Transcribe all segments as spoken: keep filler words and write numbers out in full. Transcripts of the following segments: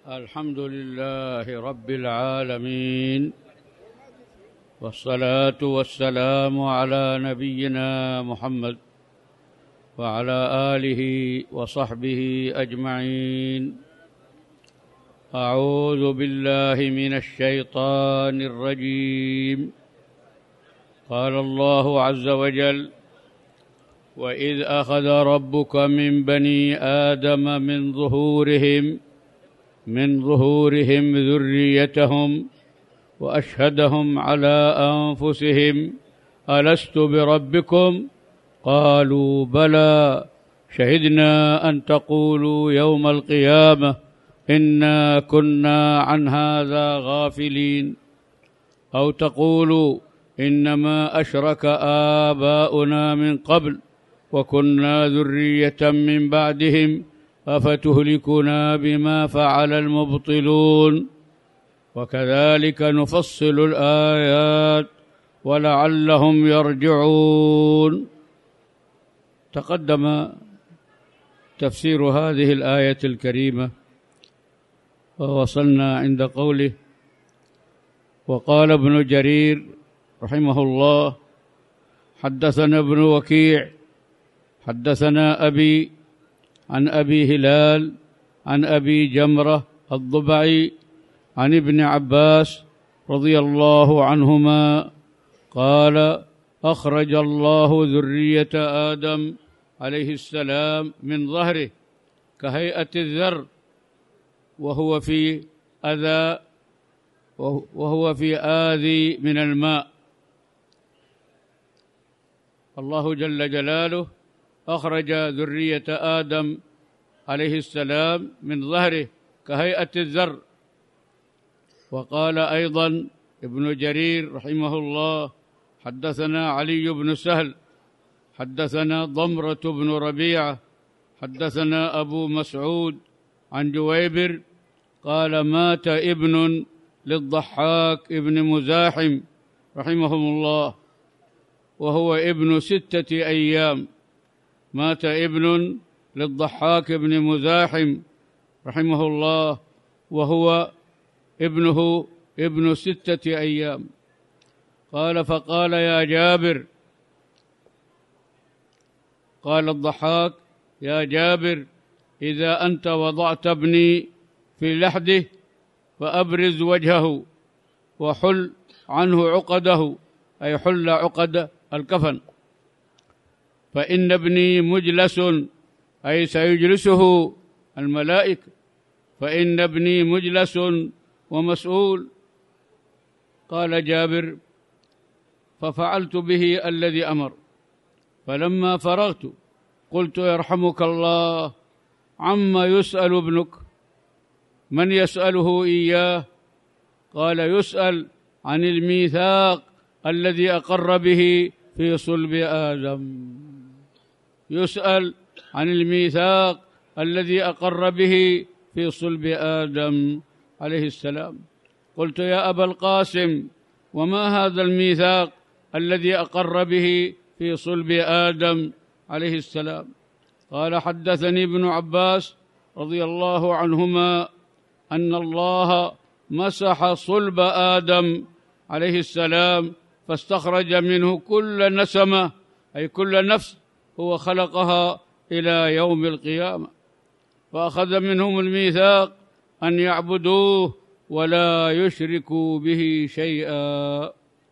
الحمد لله رب العالمين، والصلاة والسلام على نبينا محمد وعلى آله وصحبه أجمعين. أعوذ بالله من الشيطان الرجيم. قال الله عز وجل: وإذ أخذ ربك من بني آدم من ظهورهم من ظهورهم ذريتهم وأشهدهم على أنفسهم ألست بربكم قالوا بلى شهدنا أن تقولوا يوم القيامة إنا كنا عن هذا غافلين أو تقولوا إنما أشرك آباؤنا من قبل وكنا ذرية من بعدهم أفتهلكنا بما فعل المبطلون وكذلك نفصل الآيات ولعلهم يرجعون. تقدم تفسير هذه الآية الكريمة ووصلنا عند قوله: وقال ابن جرير رحمه الله: حدثنا ابن وكيع حدثنا أبي عن أبي هلال عن أبي جمرة الضبعي عن ابن عباس رضي الله عنهما قال: أخرج الله ذرية آدم عليه السلام من ظهره كهيئة الذر وهو في أذى وهو في آذي من الماء. الله جل جلاله أخرج ذرية آدم عليه السلام من ظهره كهيئة الذر. وقال أيضا ابن جرير رحمه الله: حدثنا علي بن سهل حدثنا ضمرة بن ربيعة حدثنا أبو مسعود عن جويبر قال: مات ابن للضحاك ابن مزاحم رحمهم الله وهو ابن ستة أيام. مات ابن للضحاك ابن مزاحم رحمه الله وهو ابنه ابن ستة أيام. قال: فقال يا جابر، قال الضحاك: يا جابر، إذا أنت وضعت ابني في لحده فأبرز وجهه وحل عنه عقده، أي حل عقد الكفن، فإن ابني مجلس، أي سيجلسه الملائكة، فإن ابني مجلس ومسؤول. قال جابر: ففعلت به الذي أمر، فلما فرغت قلت: يرحمك الله، عما يسأل ابنك؟ من يسأله إياه؟ قال: يسأل عن الميثاق الذي أقر به في صلب آدم. يسأل عن الميثاق الذي أقر به في صلب آدم عليه السلام. قلت: يا أبا القاسم، وما هذا الميثاق الذي أقر به في صلب آدم عليه السلام؟ قال: حدثني ابن عباس رضي الله عنهما أن الله مسح صلب آدم عليه السلام فاستخرج منه كل نسمة، أي كل نفس هو خلقها إلى يوم القيامة، فأخذ منهم الميثاق أن يعبدوه ولا يشركوا به شيئا،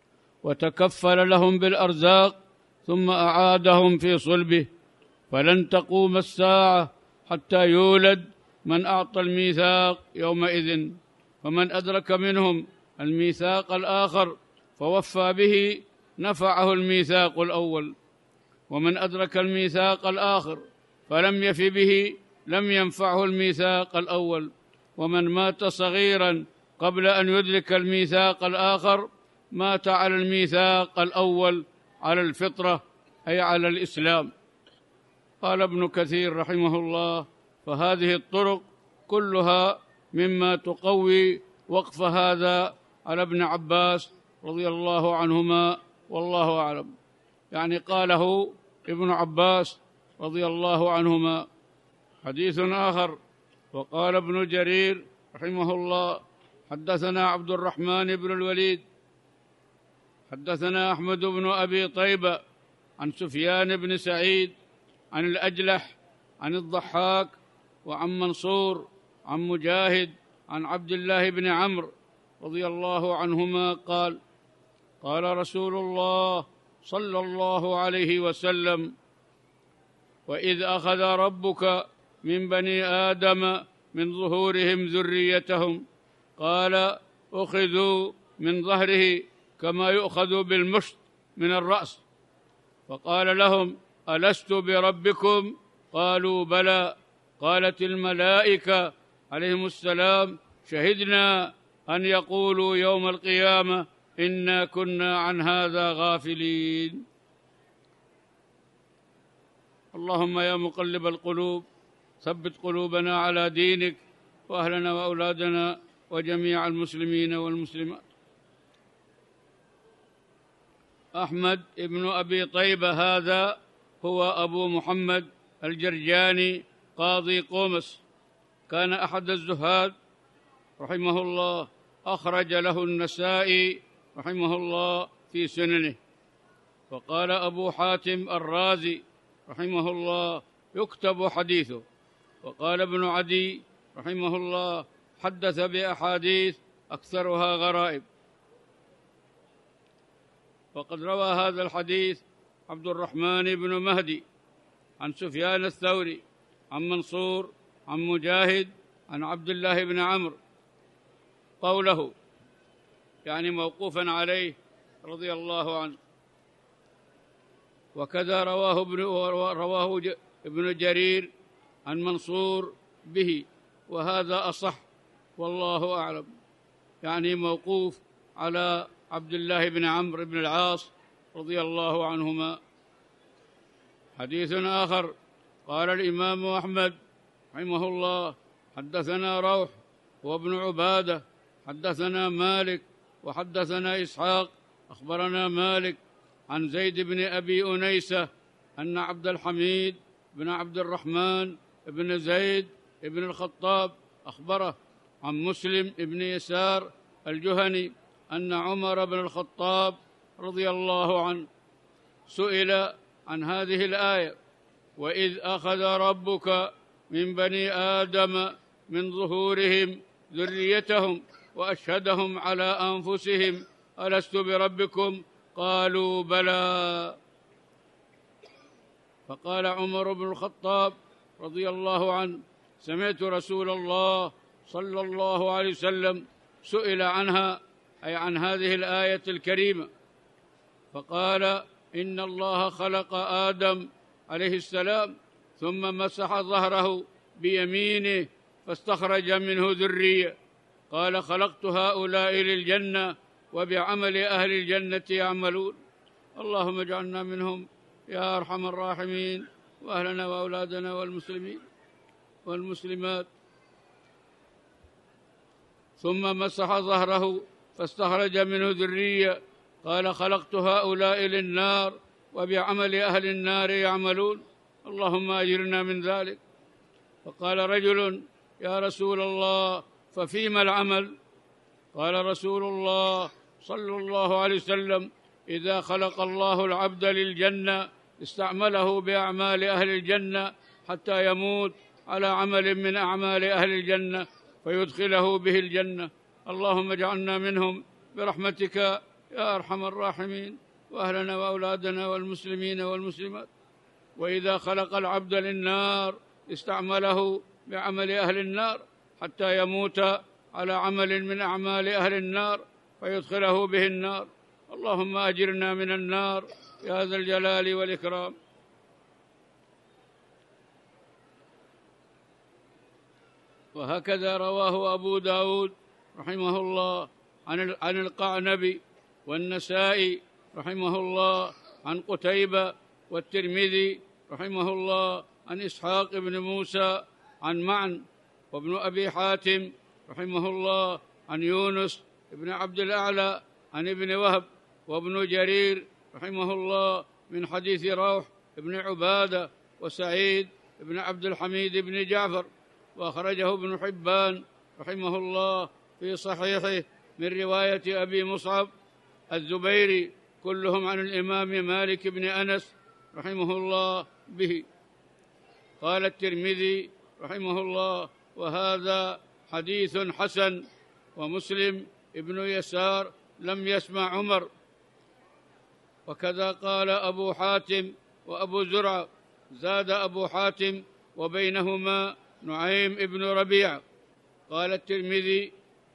وتكفل لهم بالأرزاق ثم أعادهم في صلبه، فلن تقوم الساعة حتى يولد من أعطى الميثاق يومئذ، فمن أدرك منهم الميثاق الآخر فوفى به نفعه الميثاق الأول، ومن أدرك الميثاق الآخر فلم يف به لم ينفعه الميثاق الأول، ومن مات صغيرا قبل أن يدرك الميثاق الآخر مات على الميثاق الأول، على الفطرة أي على الإسلام. قال ابن كثير رحمه الله: فهذه الطرق كلها مما تقوي وقف هذا على ابن عباس رضي الله عنهما، والله أعلم. يعني قاله ابن عباس رضي الله عنهما. حديث آخر: وقال ابن جرير رحمه الله حدثنا عبد الرحمن بن الوليد حدثنا أحمد بن أبي طيبة عن سفيان بن سعيد عن الأجلح عن الضحاك وعن منصور عن مجاهد عن عبد الله بن عمرو رضي الله عنهما قال قال رسول الله صلى الله عليه وسلم وإذ أخذ ربك من بني آدم من ظهورهم ذريتهم قال أخذوا من ظهره كما يؤخذ بالمشط من الرأس فقال لهم ألست بربكم قالوا بلى قالت الملائكة عليهم السلام شهدنا أن يقولوا يوم القيامة إنا كنا عن هذا غافلين. اللهم يا مقلب القلوب ثبت قلوبنا على دينك وأهلنا وأولادنا وجميع المسلمين والمسلمات. أحمد ابن أبي طيبة هذا هو أبو محمد الجرجاني قاضي قومس، كان أحد الزهاد رحمه الله، أخرج له النسائي رحمه الله في سننه. وقال أبو حاتم الرازي رحمه الله يكتب حديثه. وقال ابن عدي رحمه الله حدث بأحاديث أكثرها غرائب. وقد روى هذا الحديث عبد الرحمن بن مهدي عن سفيان الثوري عن منصور عن مجاهد عن عبد الله بن عمرو قوله، يعني موقوفا عليه رضي الله عنه. وكذا رواه ابن رواه ابن جرير عن منصور به، وهذا أصح والله أعلم، يعني موقوف على عبد الله بن عمرو بن العاص رضي الله عنهما. حديث آخر قال الإمام أحمد رحمه الله حدثنا روح وابن عبادة حدثنا مالك وحدثنا إسحاق أخبرنا مالك عن زيد بن أبي أنيسة أن عبد الحميد بن عبد الرحمن بن زيد بن الخطاب أخبره عن مسلم بن يسار الجهني أن عمر بن الخطاب رضي الله عنه سئل عن هذه الآية: وإذ أخذ ربك من بني آدم من ظهورهم ذريتهم وأشهدهم على أنفسهم ألست بربكم قالوا بلى. فقال عمر بن الخطاب رضي الله عنه: سمعت رسول الله صلى الله عليه وسلم سئل عنها، أي عن هذه الآية الكريمة، فقال: إن الله خلق آدم عليه السلام ثم مسح ظهره بيمينه فاستخرج منه ذرية، قال: خلقت هؤلاء للجنة وبعمل أهل الجنة يعملون. اللهم اجعلنا منهم يا أرحم الراحمين، وأهلنا وأولادنا والمسلمين والمسلمات. ثم مسح ظهره فاستخرج منه ذرية، قال: خلقت هؤلاء للنار وبعمل أهل النار يعملون. اللهم أجرنا من ذلك. فقال رجل: يا رسول الله ففيما العمل؟ قال رسول الله صلى الله عليه وسلم: إذا خلق الله العبد للجنة استعمله بأعمال أهل الجنة حتى يموت على عمل من أعمال أهل الجنة فيدخله به الجنة. اللهم اجعلنا منهم برحمتك يا أرحم الراحمين، وأهلنا وأولادنا والمسلمين والمسلمات. وإذا خلق العبد للنار استعمله بعمل أهل النار حتى يموت على عمل من أعمال أهل النار فيدخله به النار. اللهم أجرنا من النار يا ذا الجلال والإكرام. وهكذا رواه أبو داود رحمه الله عن القعنبي والنسائي رحمه الله عن قتيبة والترمذي رحمه الله عن إسحاق بن موسى عن معن، وابن أبي حاتم رحمه الله عن يونس بن عبد الأعلى عن ابن وهب، وابن جرير رحمه الله من حديث روح بن عبادة وسعيد بن عبد الحميد بن جعفر. وأخرجه ابن حبان رحمه الله في صحيحه من رواية أبي مصعب الزبيري كلهم عن الإمام مالك بن أنس رحمه الله به. قال الترمذي رحمه الله: وهذا حديث حسن. ومسلم ابن يسار لم يسمع عمر. وكذا قال أبو حاتم وأبو زرع. زاد أبو حاتم: وبينهما نعيم ابن ربيع. قال الترمذي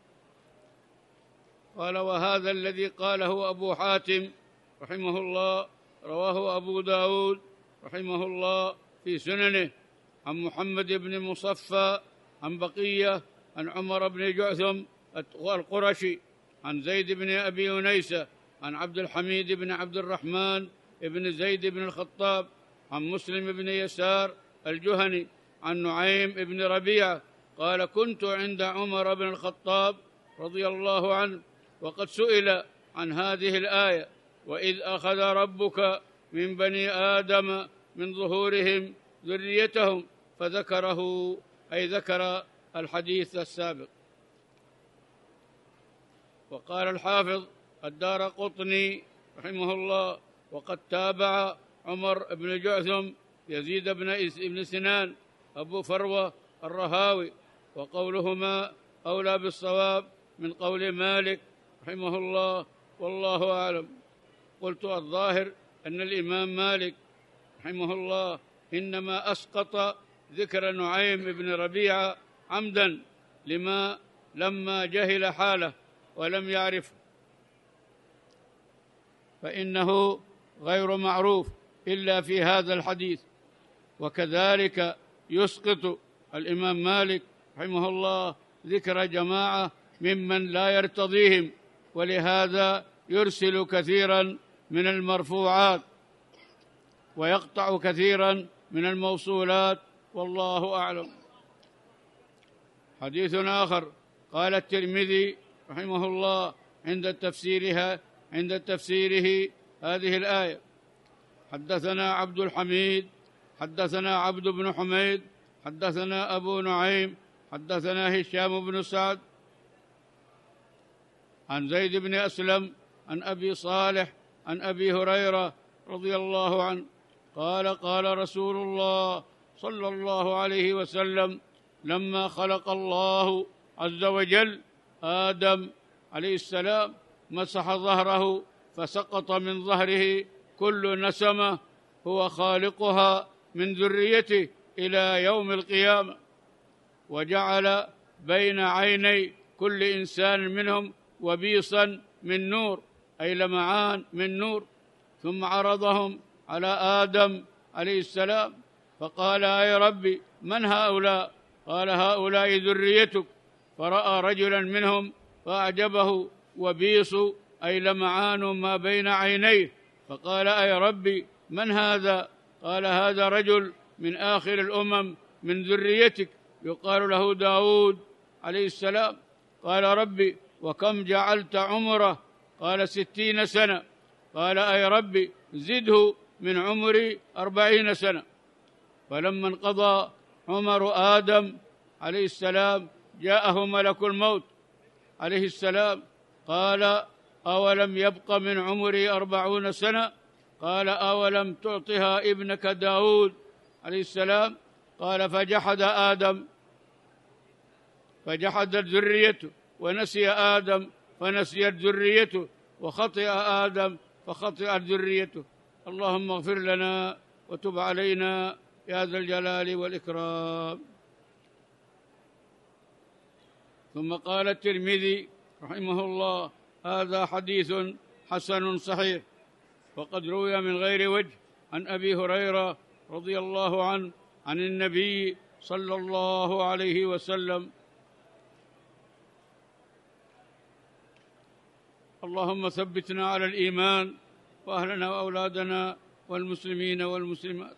قال: وهذا الذي قاله أبو حاتم رحمه الله رواه أبو داود رحمه الله في سننه عن محمد بن مصفى عن بقية عن عمر بن جعثم القرشي عن زيد بن أبي أنيسة عن عبد الحميد بن عبد الرحمن بن زيد بن الخطاب عن مسلم بن يسار الجهني عن نعيم بن ربيعة قال: كنت عند عمر بن الخطاب رضي الله عنه وقد سئل عن هذه الآية: وإذ أخذ ربك من بني آدم من ظهورهم ذريتهم، فذكره، أي ذكر الحديث السابق. وقال الحافظ الدارقطني رحمه الله: وقد تابع عمر بن جعثم يزيد بن سنان أبو فروة الرهاوي، وقولهما أولى بالصواب من قول مالك رحمه الله، والله أعلم. قلت: الظاهر أن الإمام مالك رحمه الله إنما أسقط ذكر نعيم بن ربيعة عمدا لما لما جهل حاله ولم يعرفه، فإنه غير معروف إلا في هذا الحديث. وكذلك يسقط الإمام مالك رحمه الله ذكر جماعة ممن لا يرتضيهم، ولهذا يرسل كثيرا من المرفوعات ويقطع كثيرا من الموصولات، والله أعلم. حديث آخر: قال الترمذي رحمه الله عند تفسيرها عند تفسيره هذه الآية: حدثنا عبد الحميد حدثنا عبد بن حميد حدثنا أبو نعيم حدثنا هشام بن سعد عن زيد بن أسلم عن أبي صالح عن أبي هريرة رضي الله عنه قال: قال رسول الله صلى الله عليه وسلم: لما خلق الله عز وجل آدم عليه السلام مسح ظهره فسقط من ظهره كل نسمة هو خالقها من ذريته إلى يوم القيامة، وجعل بين عيني كل إنسان منهم وبيصا من نور، أي لمعان من نور، ثم عرضهم على آدم عليه السلام فقال: أي ربي من هؤلاء؟ قال: هؤلاء ذريتك. فرأى رجلا منهم فأعجبه وبيص، أي لمعان ما بين عينيه، فقال: أي ربي من هذا؟ قال: هذا رجل من آخر الأمم من ذريتك يقال له داود عليه السلام. قال: ربي وكم جعلت عمره؟ قال: ستين سنة. قال: أي ربي زده من عمري أربعين سنة. فلما انقضى عمر آدم عليه السلام جاءه ملك الموت عليه السلام قال: أولم يبق من عمري أربعون سنة؟ قال: أولم تعطها ابنك داود عليه السلام؟ قال: فجحد آدم فجحدت ذريته، ونسي آدم فنسيت ذريته، وخطئ آدم فخطئت ذريته. اللهم اغفر لنا وتب علينا يا ذا الجلال والإكرام. ثم قال الترمذي رحمه الله: هذا حديث حسن صحيح. وقد روي من غير وجه عن أبي هريرة رضي الله عنه عن النبي صلى الله عليه وسلم: اللهم ثبتنا على الإيمان وأهلنا وأولادنا والمسلمين والمسلمات.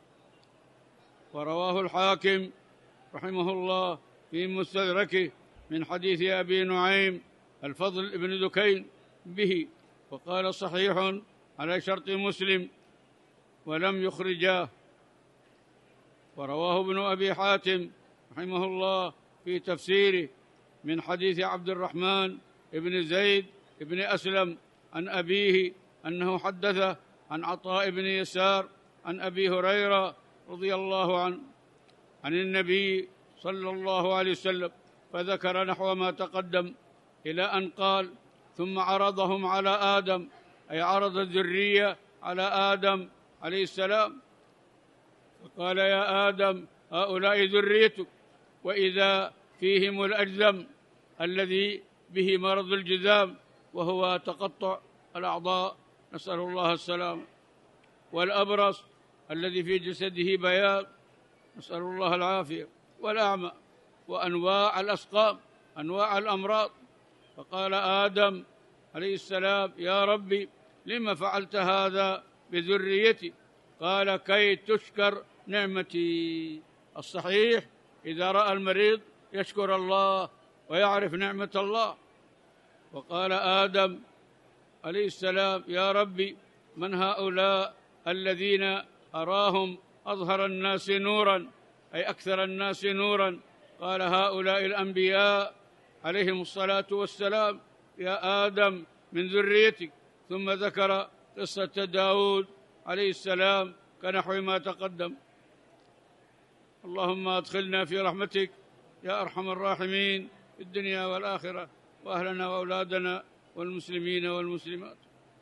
ورواه الحاكم رحمه الله في مستدركه من حديث أبي نعيم الفضل بن دكين به، وقال: صحيح على شرط مسلم ولم يخرجاه. ورواه ابن أبي حاتم رحمه الله في تفسيره من حديث عبد الرحمن بن زيد بن أسلم عن أبيه أنه حدثه عن عطاء بن يسار عن أبي هريرة رضي الله عنه عن النبي صلى الله عليه وسلم فذكر نحو ما تقدم إلى أن قال: ثم عرضهم على آدم، أي عرض الذرية على آدم عليه السلام، فقال: يا آدم هؤلاء ذريتك، وإذا فيهم الأجذم الذي به مرض الجذام وهو تقطع الأعضاء، نسأل الله السلامة، والأبرص الذي في جسده بياض، نسأل الله العافية، والأعمى، وأنواع الأسقام، أنواع الأمراض. فقال آدم عليه السلام: يا ربي لما فعلت هذا بذريتي؟ قال: كي تشكر نعمتي. الصحيح إذا رأى المريض يشكر الله ويعرف نعمة الله. وقال آدم عليه السلام: يا ربي من هؤلاء الذين أراهم أظهر الناس نورا، أي أكثر الناس نورا؟ قال: هؤلاء الأنبياء عليهم الصلاة والسلام يا آدم من ذريتك. ثم ذكر قصة داود عليه السلام كنحو ما تقدم. اللهم أدخلنا في رحمتك يا أرحم الراحمين في الدنيا والآخرة، وأهلنا وأولادنا والمسلمين والمسلمات.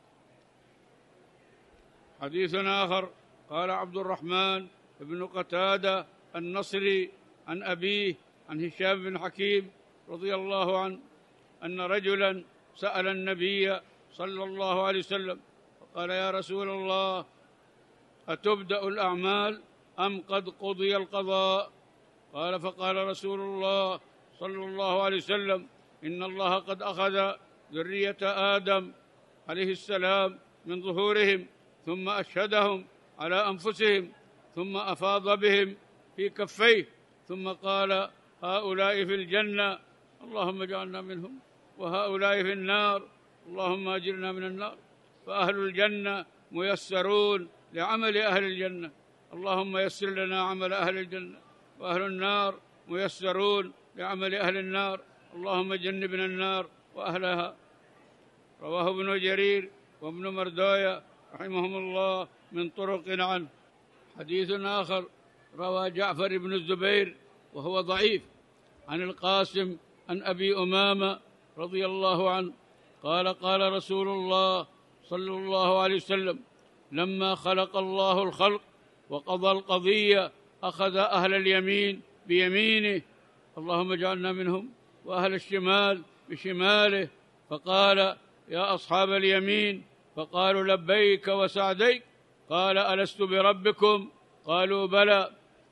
حديث آخر قال عبد الرحمن بن قتادة النصري عن أبيه عن هشام بن حكيم رضي الله عنه أن رجلا سأل النبي صلى الله عليه وسلم فقال: يا رسول الله، أتبدأ الأعمال أم قد قضي القضاء؟ قال: فقال رسول الله صلى الله عليه وسلم: إن الله قد أخذ ذرية آدم عليه السلام من ظهورهم ثم أشهدهم على أنفسهم ثم أفاض بهم في كفيه ثم قال: هؤلاء في الجنة، اللهم اجعلنا منهم، وهؤلاء في النار، اللهم أجرنا من النار. فأهل الجنة ميسرون لعمل أهل الجنة، اللهم يسر لنا عمل أهل الجنة، وأهل النار ميسرون لعمل أهل النار، اللهم جنبنا النار وأهلها. رواه ابن جرير وابن مردوية رحمهم الله من طرق عنه. حديث آخر روى جعفر بن الزبير وهو ضعيف عن القاسم عن أبي أمامة رضي الله عنه قال: قال رسول الله صلى الله عليه وسلم: لما خلق الله الخلق وقضى القضية أخذ أهل اليمين بيمينه، اللهم اجعلنا منهم، وأهل الشمال بشماله، فقال: يا أصحاب اليمين، فقالوا: لبيك وسعديك. قال: ألست بربكم؟ قالوا: بلى.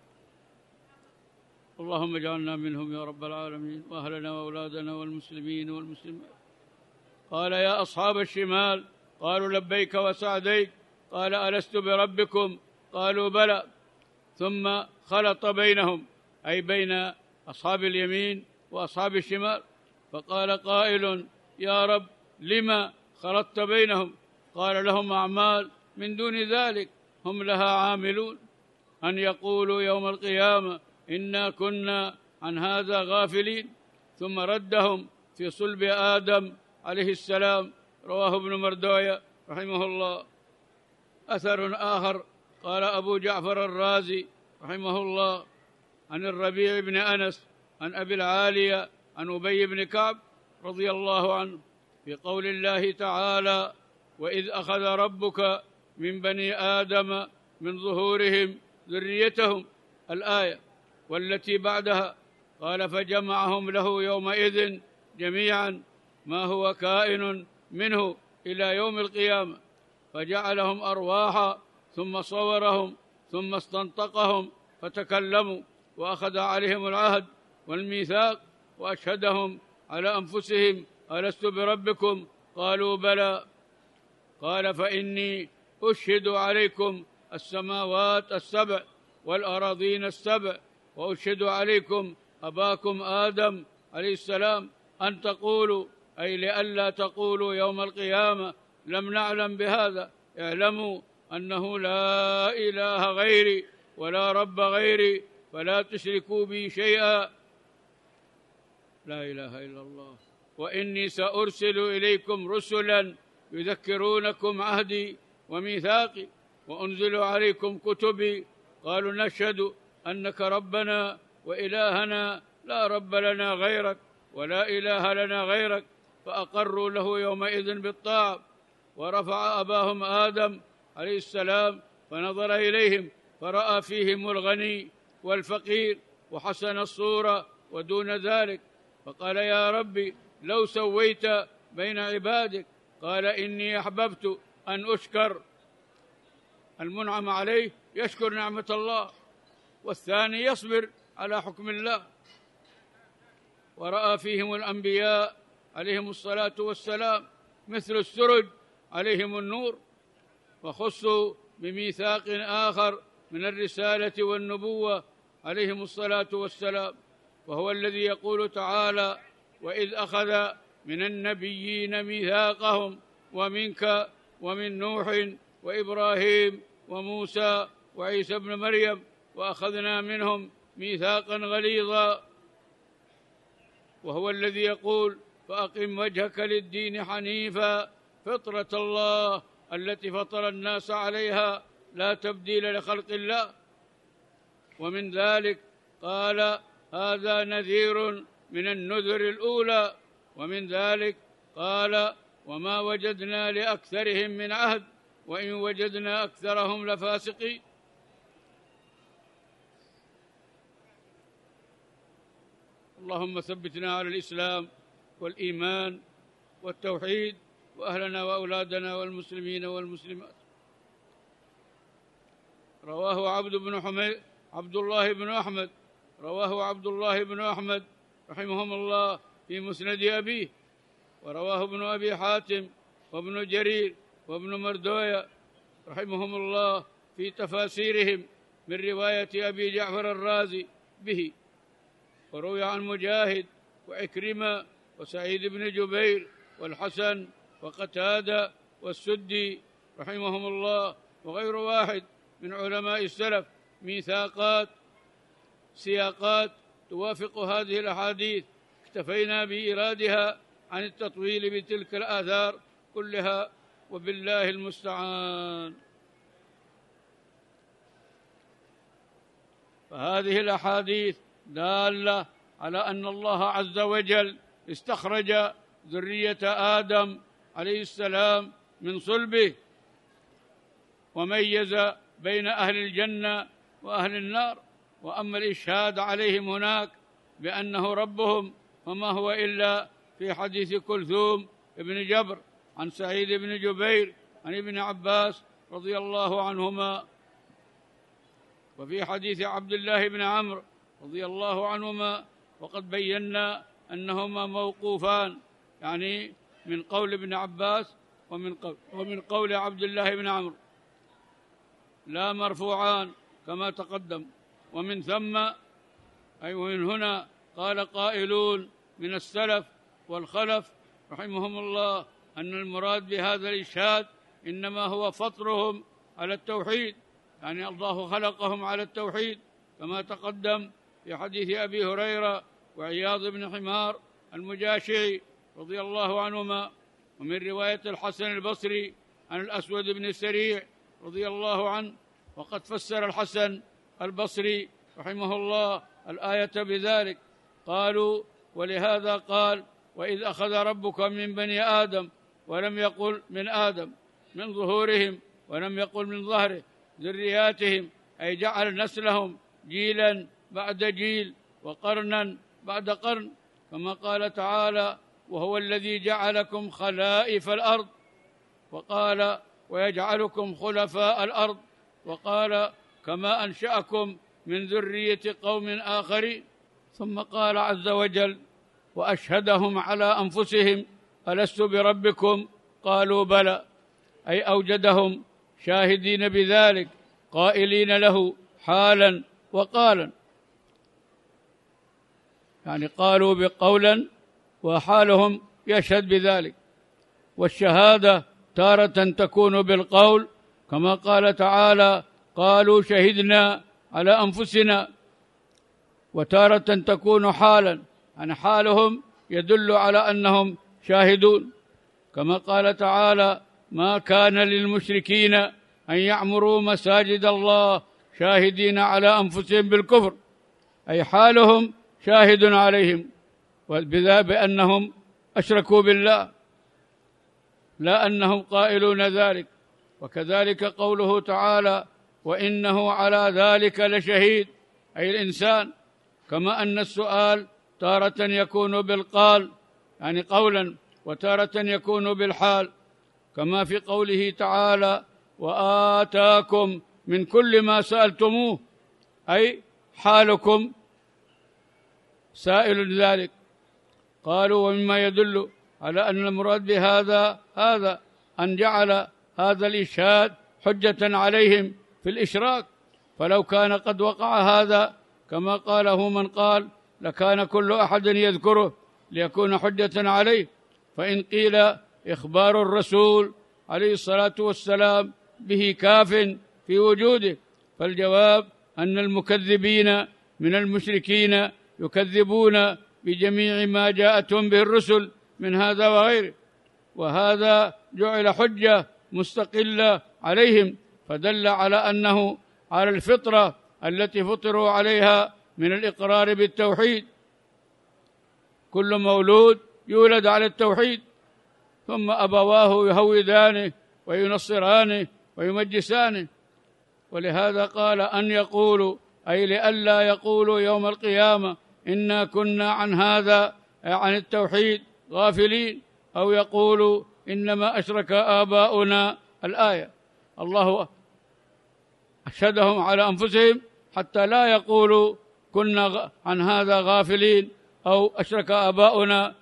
اللهم اجعلنا منهم يا رب العالمين، وأهلنا وأولادنا والمسلمين والمسلمات. قال: يا أصحاب الشمال، قالوا: لبيك وسعديك. قال: ألست بربكم؟ قالوا: بلى. ثم خلط بينهم، أي بين أصحاب اليمين وأصحاب الشمال، فقال قائل: يا رب لما خلطت بينهم؟ قال: لهم أعمال من دون ذلك هم لها عاملون، أن يقولوا يوم القيامة إنا كنا عن هذا غافلين. ثم ردهم في صلب آدم عليه السلام. رواه ابن مردوية رحمه الله. أثر آخر قال أبو جعفر الرازي رحمه الله عن الربيع بن أنس عن أبي العالية عن أبي بن كعب رضي الله عنه في قول الله تعالى: وإذ أخذ ربك من بني آدم من ظهورهم ذريتهم، الآية، والتي بعدها قال: فجمعهم له يومئذ جميعا ما هو كائن منه إلى يوم القيامة، فجعلهم أرواحا ثم صورهم ثم استنطقهم فتكلموا، وأخذ عليهم العهد والميثاق وأشهدهم على أنفسهم: ألست بربكم؟ قالوا: بلى. قال: فإني أشهد عليكم السماوات السبع والأراضين السبع، وأشهد عليكم أباكم آدم عليه السلام أن تقولوا، أي لئلا تقولوا يوم القيامة لم نعلم بهذا، اعلموا أنه لا إله غيري ولا رب غيري، فلا تشركوا بي شيئا. لا إله إلا الله. وإني سأرسل إليكم رسلا يذكرونكم عهدي وميثاقي وأنزل عليكم كتبي قالوا نشهد أنك ربنا وإلهنا لا رب لنا غيرك ولا إله لنا غيرك، فأقروا له يومئذ بالطاعة. ورفع أباهم آدم عليه السلام فنظر إليهم فرأى فيهم الغني والفقير وحسن الصورة ودون ذلك، فقال يا ربي لو سويت بين عبادك. قال إني أحببت أن أشكر. المنعم عليه يشكر نعمة الله، والثاني يصبر على حكم الله. ورأى فيهم الأنبياء عليهم الصلاة والسلام مثل السرج عليهم النور، وخصوا بميثاق آخر من الرسالة والنبوة عليهم الصلاة والسلام، وهو الذي يقول تعالى وإذ أخذ من النبيين ميثاقهم ومنك ومن نوح وإبراهيم وموسى وعيسى ابن مريم وأخذنا منهم ميثاقا غليظا. وهو الذي يقول فأقم وجهك للدين حنيفا فطرة الله التي فطر الناس عليها لا تبديل لخلق الله. ومن ذلك قال هذا نذير من النذر الأولى. ومن ذلك قال وما وجدنا لأكثرهم من عهد وإن وجدنا أكثرهم لفاسقين. اللهم ثبتنا على الإسلام والإيمان والتوحيد، وأهلنا وأولادنا والمسلمين والمسلمات. رواه عبد بن حميد عبد الله بن أحمد رواه عبد الله بن أحمد رحمهم الله في مسند أبيه، ورواه ابن أبي حاتم وابن جرير وابن مردوية رحمهم الله في تفاسيرهم من رواية أبي جعفر الرازي به. وروي عن مجاهد وعكرمة وسعيد بن جبير والحسن وقتادة والسدي رحمهم الله وغير واحد من علماء السلف ميثاقات سياقات توافق هذه الأحاديث، اكتفينا بإيرادها عن التطويل بتلك الآثار كلها، وبالله المستعان. فهذه الأحاديث دالة على أن الله عز وجل استخرج ذرية آدم عليه السلام من صلبه، وميز بين أهل الجنة وأهل النار. وأما الإشهاد عليهم هناك بأنه ربهم فما هو إلا في حديث كلثوم ابن جبر عن سعيد بن جبير عن ابن عباس رضي الله عنهما، وفي حديث عبد الله بن عمرو رضي الله عنهما. وقد بينا أنهما موقوفان، يعني من قول ابن عباس ومن قول, ومن قول عبد الله بن عمرو، لا مرفوعان كما تقدم. ومن ثم أي ومن هنا قال قائلون من السلف والخلف رحمهم الله أن المراد بهذا الإشهاد إنما هو فطرهم على التوحيد، يعني الله خلقهم على التوحيد كما تقدم في حديث أبي هريرة وعياض بن حمار المجاشعي رضي الله عنهما، ومن رواية الحسن البصري عن الأسود بن سريع رضي الله عنه. وقد فسر الحسن البصري رحمه الله الآية بذلك، قالوا ولهذا قال وإذ أخذ ربك من بني آدم ولم يقل من آدم من ظهورهم ولم يقل من ظهره ذرياتهم، أي جعل نسلهم جيلا بعد جيل وقرنا بعد قرن، كما قال تعالى وهو الذي جعلكم خلائف الأرض، وقال ويجعلكم خلفاء الأرض، وقال كما أنشأكم من ذرية قوم آخرين. ثم قال عز وجل وأشهدهم على أنفسهم ألست بربكم قالوا بلى، أي أوجدهم شاهدين بذلك قائلين له حالا وقالا، يعني قالوا بقولا وحالهم يشهد بذلك. والشهادة تارة تكون بالقول كما قال تعالى قالوا شهدنا على أنفسنا، وتارة تكون حالا أن حالهم يدل على أنهم شاهدون، كما قال تعالى: ما كان للمشركين أن يعمروا مساجد الله شاهدين على أنفسهم بالكفر، أي حالهم شاهد عليهم وبذا بأنهم أشركوا بالله، لا أنهم قائلون ذلك. وكذلك قوله تعالى: وإنه على ذلك لشهيد، أي الإنسان، كما أن السؤال تارة يكون بالقال يعني قولا، وتارة يكون بالحال، كما في قوله تعالى: وآتاكم من كل ما سألتموه، أي حالكم سائل ذلك. قالوا: ومما يدل على أن المراد بهذا هذا أن جعل هذا الإشهاد حجة عليهم في الإشراك، فلو كان قد وقع هذا كما قاله من قال لكان كل أحد يذكره ليكون حجة عليه. فإن قيل إخبار الرسول عليه الصلاة والسلام به كاف في وجوده، فالجواب أن المكذبين من المشركين يكذبون بجميع ما جاءتهم به الرسل من هذا وغيره، وهذا جعل حجة مستقلة عليهم، فدل على أنه على الفطرة التي فطروا عليها من الإقرار بالتوحيد. كل مولود يولد على التوحيد، ثم أبواه يهودانه وينصرانه ويمجسانه. ولهذا قال: أن يقولوا، أي لئلا يقولوا يوم القيامة إنا كنا عن هذا عن التوحيد غافلين، أو يقولوا إنما أشرك آباؤنا. الآية الله أشهدهم على أنفسهم حتى لا يقولوا كنا عن هذا غافلين أو أشرك آباؤنا،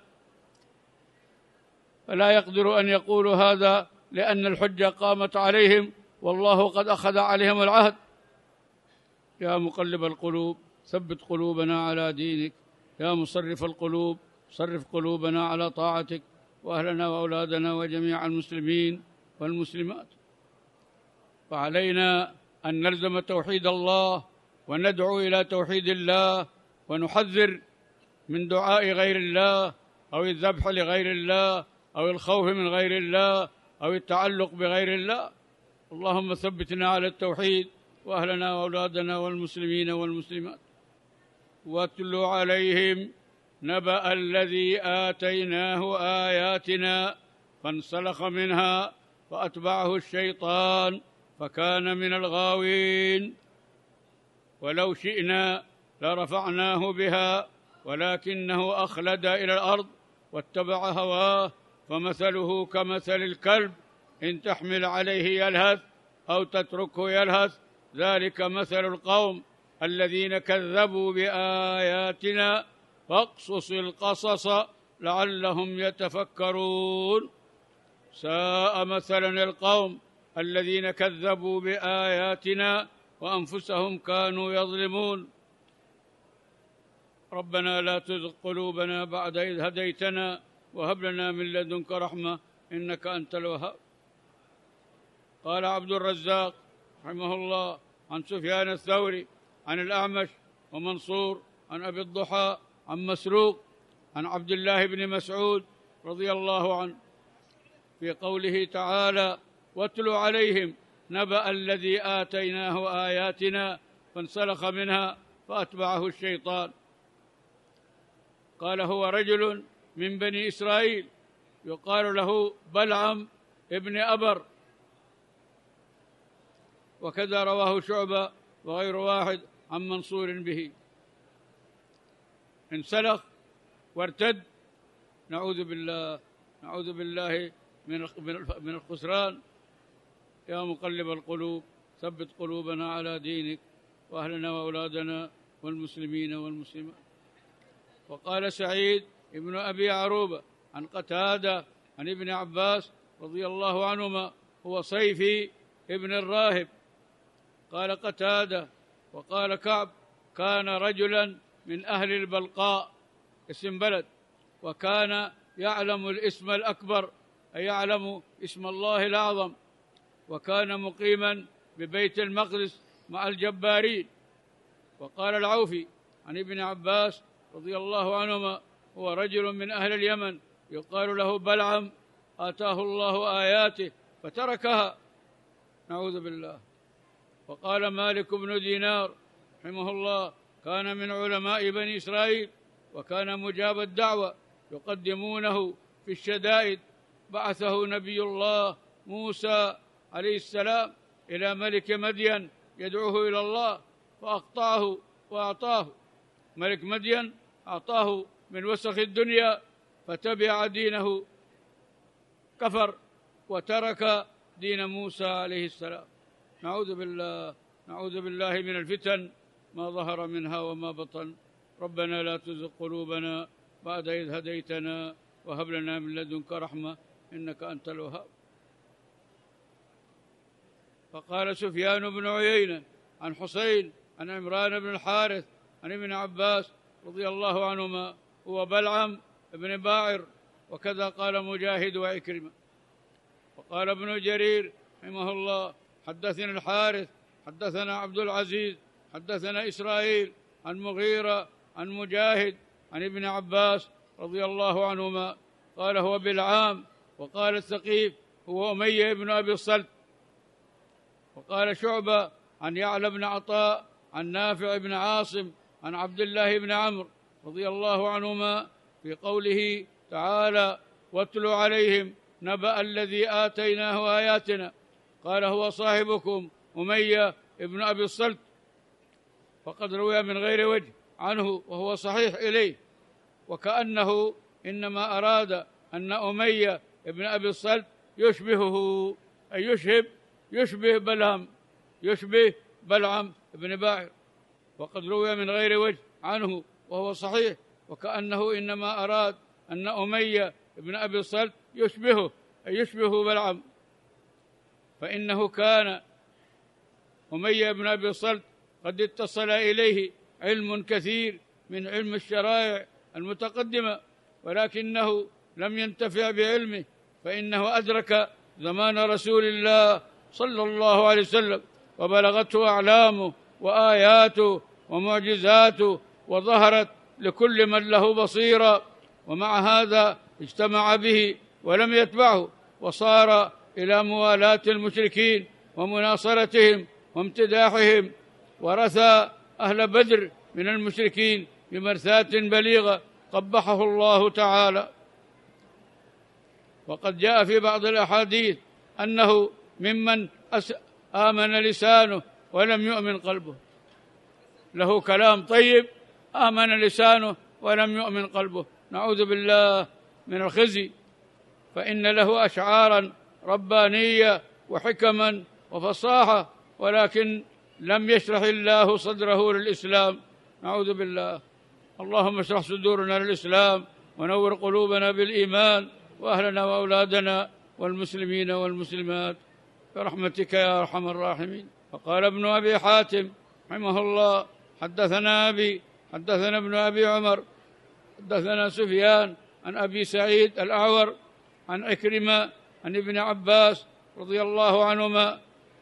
فلا يقدر أن يقولوا هذا لأن الحجة قامت عليهم والله قد أخذ عليهم العهد. يا مقلب القلوب ثبت قلوبنا على دينك، يا مصرف القلوب صرف قلوبنا على طاعتك، وأهلنا وأولادنا وجميع المسلمين والمسلمات. فعلينا أن نلزم توحيد الله وندعو إلى توحيد الله، ونحذر من دعاء غير الله أو الذبح لغير الله أو الخوف من غير الله أو التعلق بغير الله. اللهم ثبتنا على التوحيد وأهلنا وأولادنا والمسلمين والمسلمات. واتل عليهم نبأ الذي آتيناه آياتنا فانسلخ منها فأتبعه الشيطان فكان من الغاوين. ولو شئنا لرفعناه بها ولكنه أخلد إلى الأرض واتبع هواه فمثله كمثل الكلب إن تحمل عليه يلهث أو تتركه يلهث، ذلك مثل القوم الذين كذبوا بآياتنا فاقصص القصص لعلهم يتفكرون. ساء مثلا القوم الذين كذبوا بآياتنا وأنفسهم كانوا يظلمون. ربنا لا تزغ قلوبنا بعد إذ هديتنا وهب لنا من لدنك رحمة إنك أنت الوهاب. قال عبد الرزاق رحمه الله عن سفيان الثوري عن الأعمش ومنصور عن أبي الضحى عن مسروق عن عبد الله بن مسعود رضي الله عنه في قوله تعالى: واتل عليهم نبأ الذي آتيناه آياتنا فانسلخ منها فأتبعه الشيطان. قال: هو رجل من بني إسرائيل يقال له بلعم ابن أبر، وكذا رواه شعبة وغير واحد عن منصور به. انسلخ وارتد، نعوذ بالله نعوذ بالله من الخسران. يا مقلب القلوب ثبت قلوبنا على دينك وأهلنا وأولادنا والمسلمين والمسلمات. وقال سعيد ابن أبي عروبة عن قتادة عن ابن عباس رضي الله عنهما: هو صيفي ابن الراهب. قال قتادة وقال كعب: كان رجلا من أهل البلقاء، اسم بلد، وكان يعلم الاسم الأكبر، أي يعلم اسم الله الأعظم، وكان مقيما ببيت المقدس مع الجبارين. وقال العوفي عن ابن عباس رضي الله عنهما هو رجل من أهل اليمن يقال له بلعم، آتاه الله آياته فتركها، نعوذ بالله. وقال مالك بن دينار رحمه الله كان من علماء بني إسرائيل وكان مجاب الدعوة، يقدمونه في الشدائد. بعثه نبي الله موسى عليه السلام إلى ملك مدين يدعوه إلى الله، فأقطعه وأعطاه. ملك مدين أعطاه من وسخ الدنيا فتبع دينه، كفر وترك دين موسى عليه السلام. نعوذ بالله نعوذ بالله من الفتن ما ظهر منها وما بطن. ربنا لا تزغ قلوبنا بعد إذ هديتنا وهب لنا من لدنك رحمة إنك أنت الوهاب. فقال سفيان بن عيينة عن حسين عن عمران بن الحارث عن ابن عباس رضي الله عنهما هو بلعم بن باعر، وكذا قال مجاهد وعكرمة. وقال ابن جرير رحمه الله حدثنا الحارث حدثنا عبد العزيز حدثنا إسرائيل عن مغيرة عن مجاهد عن ابن عباس رضي الله عنهما قال هو بلعام. وقال الثقيف هو أمية بن أبي الصلت. وقال شعبة عن يعلى بن عطاء عن نافع بن عاصم عن عبد الله بن عمرو رضي الله عنهما في قوله تعالى واتل عليهم نبأ الذي آتيناه آياتنا، قال هو صاحبكم أمية بن أبي الصلت، فقد روي من غير وجه عنه وهو صحيح إليه، وكأنه إنما أراد أن أمية بن أبي الصلت يشبهه، أي يشبه يشبه بلعم يشبه بلعم بن باعر، وقد روي من غير وجه عنه وهو صحيح، وكأنه إنما أراد أن أمية بن أبي الصلت يشبهه، أي يشبه بلعم. فإنه كان أمية بن أبي الصلت قد اتصل إليه علم كثير من علم الشرائع المتقدمة، ولكنه لم ينتفع بعلمه، فإنه أدرك زمان رسول الله صلى الله عليه وسلم وبلغته أعلامه وآياته ومعجزاته وظهرت لكل من له بصيرة، ومع هذا اجتمع به ولم يتبعه، وصار إلى موالاة المشركين ومناصرتهم وامتداحهم، ورثى أهل بدر من المشركين بمرثاة بليغة قبحه الله تعالى. وقد جاء في بعض الأحاديث أنه ممن آمن لسانه ولم يؤمن قلبه، له كلام طيب آمن لسانه ولم يؤمن قلبه، نعوذ بالله من الخزي. فإن له أشعارا ربانية وحكما وفصاحة، ولكن لم يشرح الله صدره للإسلام، نعوذ بالله. اللهم اشرح صدورنا للإسلام ونور قلوبنا بالإيمان، وأهلنا وأولادنا والمسلمين والمسلمات برحمتك يا أرحم الراحمين. فقال ابن أبي حاتم رحمه الله حدثنا أبي حدثنا ابن أبي عمر حدثنا سفيان عن أبي سعيد الأعور عن عكرمة عن ابن عباس رضي الله عنهما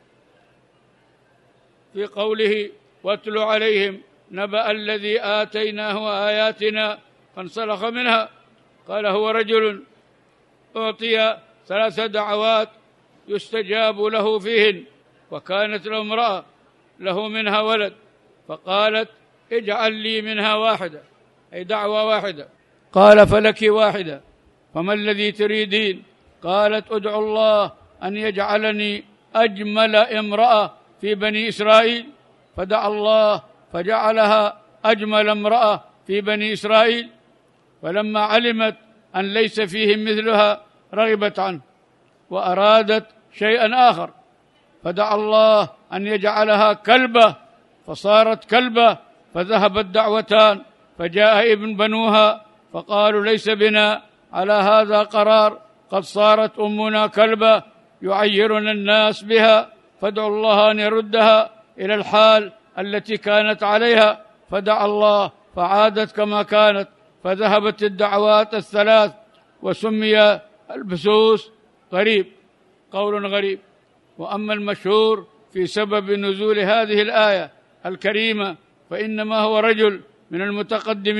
في قوله واتل عليهم نبأ الذي آتيناه آياتنا فانسلخ منها. قال هو رجل أعطي ثلاث دعوات يستجاب له فيهن، وكانت له امرأة له منها ولد، فقالت اجعل لي منها واحدة، أي دعوة واحدة. قال فلك واحدة، فما الذي تريدين؟ قالت ادعو الله أن يجعلني أجمل امرأة في بني إسرائيل، فدعا الله فجعلها أجمل امرأة في بني إسرائيل، فلما علمت أن ليس فيهم مثلها رغبت عنه وأرادت شيئا آخر، فدعا الله أن يجعلها كلبة فصارت كلبة، فذهبت دعوتان، فجاء ابن بنوها فقالوا ليس بنا على هذا قرار، قد صارت أمنا كلبة يعيرنا الناس بها، فادعوا الله أن يردها إلى الحال التي كانت عليها. فدعا الله فعادت كما كانت، فذهبت الدعوات الثلاث، وسمي البسوس غريب، قول غريب. وأما المشهور في سبب نزول هذه الآية الكريمة فإنما هو رجل من المتقدمين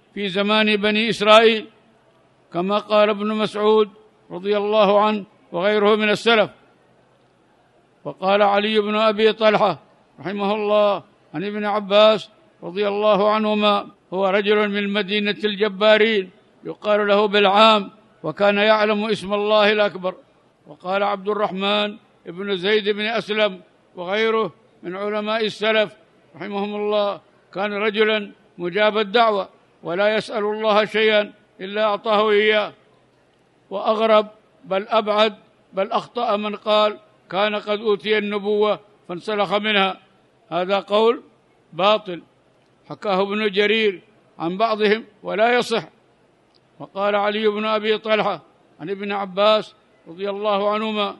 في زمان بني إسرائيل، كما قال ابن مسعود رضي الله عنه وغيره من السلف. وقال علي بن أبي طلحة رحمه الله عن ابن عباس رضي الله عنهما: هو رجل من مدينة الجبارين يقال له بلعام، وكان يعلم اسم الله الأكبر. وقال عبد الرحمن بن زيد بن أسلم وغيره من علماء السلف رحمهم الله: كان رجلا مجاب الدعوة ولا يسأل الله شيئا إلا أعطاه إياه. وأغرب بل أبعد بل أخطأ من قال كان قد أوتي النبوة فانسلخ منها، هذا قول باطل حكاه ابن جرير عن بعضهم ولا يصح. وقال علي بن أبي طلحة عن ابن عباس رضي الله عنهما: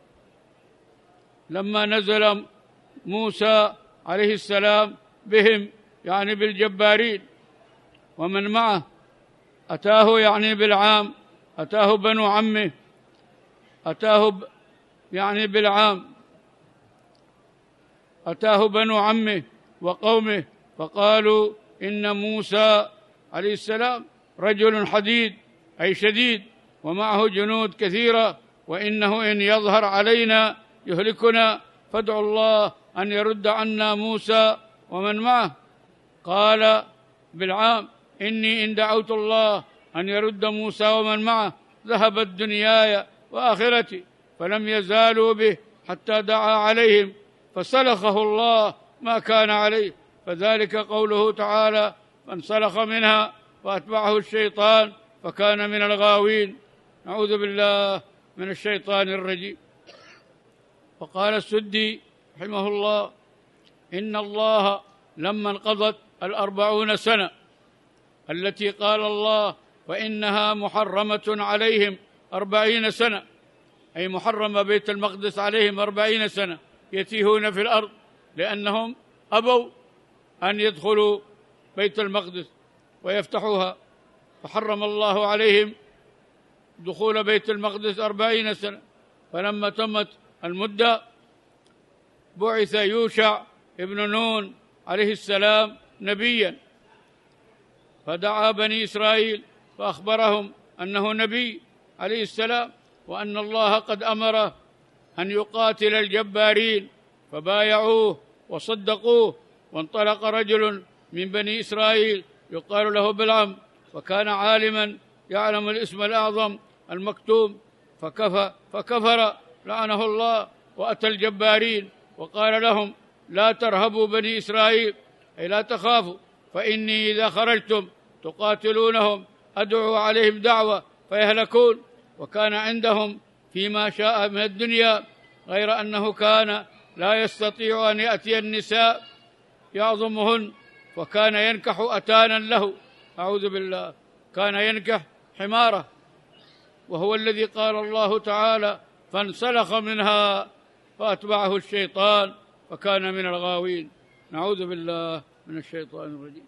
لما نزل موسى عليه السلام بهم، يعني بالجبارين، ومن معه أتاه يعني بالعام، أتاه بنو عمه، أتاه يعني بالعام أتاه بنو عمه وقومه، فقالوا إن موسى عليه السلام رجل حديد أي شديد، ومعه جنود كثيرة، وإنه إن يظهر علينا يهلكنا، فادعوا الله أن يرد عنا موسى ومن معه. قال بالعام: إني إن دعوت الله أن يرد موسى ومن معه ذهبت دنياي وآخرتي، فلم يزالوا به حتى دعا عليهم فسلخه الله ما كان عليه، فذلك قوله تعالى: فانسلخ منها فأتبعه الشيطان فكان من الغاوين. نعوذ بالله من الشيطان الرجيم. وقال السدي رحمه الله: إن الله لما انقضت الأربعون سنة التي قال الله فإنها محرمة عليهم أربعين سنة، أي محرم بيت المقدس عليهم أربعين سنة يتيهون في الأرض، لأنهم أبوا أن يدخلوا بيت المقدس ويفتحوها، فحرم الله عليهم دخول بيت المقدس أربعين سنة. فلما تمت المدة بعث يوشع ابن نون عليه السلام نبيا، فدعا بني إسرائيل فأخبرهم أنه نبي عليه السلام، وأن الله قد أمره أن يقاتل الجبارين، فبايعوه وصدقوه. وانطلق رجل من بني إسرائيل يقال له بلعام، وكان عالما يعلم الاسم الأعظم المكتوم، فكفر, فكفر لعنه الله، وأتى الجبارين وقال لهم: لا ترهبوا بني إسرائيل، أي لا تخافوا، فإني إذا خرجتم تقاتلونهم أدعو عليهم دعوة فيهلكون. وكان عندهم فيما شاء من الدنيا، غير أنه كان لا يستطيع أن يأتي النساء يعظمهن، وكان ينكح أتانا له، أعوذ بالله، كان ينكح حمارة، وهو الذي قال الله تعالى: فانسلخ منها فأتبعه الشيطان فكان من الغاوين. نعوذ بالله من الشيطان الرجيم.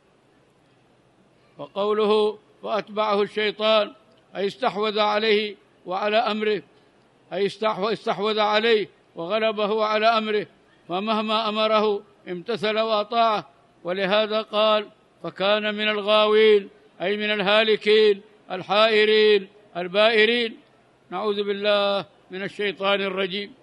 وقوله فأتبعه الشيطان أي استحوذ عليه وعلى أمره، أي استحوذ عليه وغلبه على أمره، فمهما أمره امتثل وأطاعه، ولهذا قال: فكان من الغاوين، أي من الهالكين الحائرين البائرين. نعوذ بالله من الشيطان الرجيم.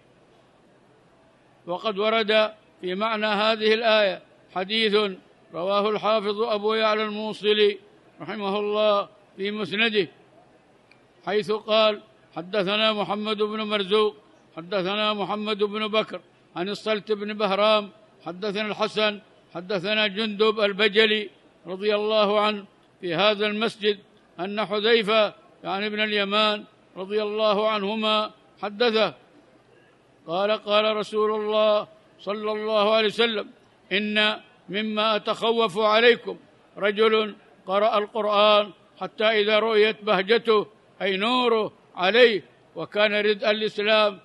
وقد ورد في معنى هذه الآية حديث رواه الحافظ أبو يعلى الموصلي رحمه الله في مسنده، حيث قال: حدثنا محمد بن مرزوق حدثنا محمد بن بكر عن الصلت بن بهرام حدثنا الحسن حدثنا جندب البجلي رضي الله عنه في هذا المسجد أن حذيفة يعني ابن اليمان رضي الله عنهما حدثه قال: قال رسول الله صلى الله عليه وسلم: إن مما أتخوف عليكم رجل قرأ القرآن حتى إذا رؤيت بهجته أي نوره عليه وكان ردء الإسلام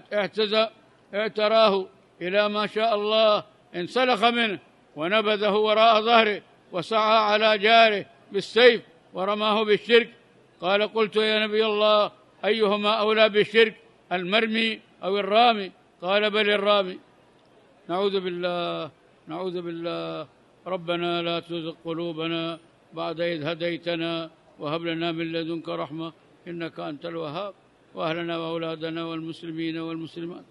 اعتراه إلى ما شاء الله انسلخ منه ونبذه وراء ظهره وسعى على جاره بالسيف ورماه بالشرك. قال: قلت يا نبي الله أيهما أولى بالشرك، المرمي أو الرامي؟ قال: بل الرامي. نعوذ بالله نعوذ بالله. ربنا لا تزغ قلوبنا بعد إذ هديتنا وهب لنا من لدنك رحمة إنك أنت الوهاب، وأهلنا وأولادنا والمسلمين والمسلمات.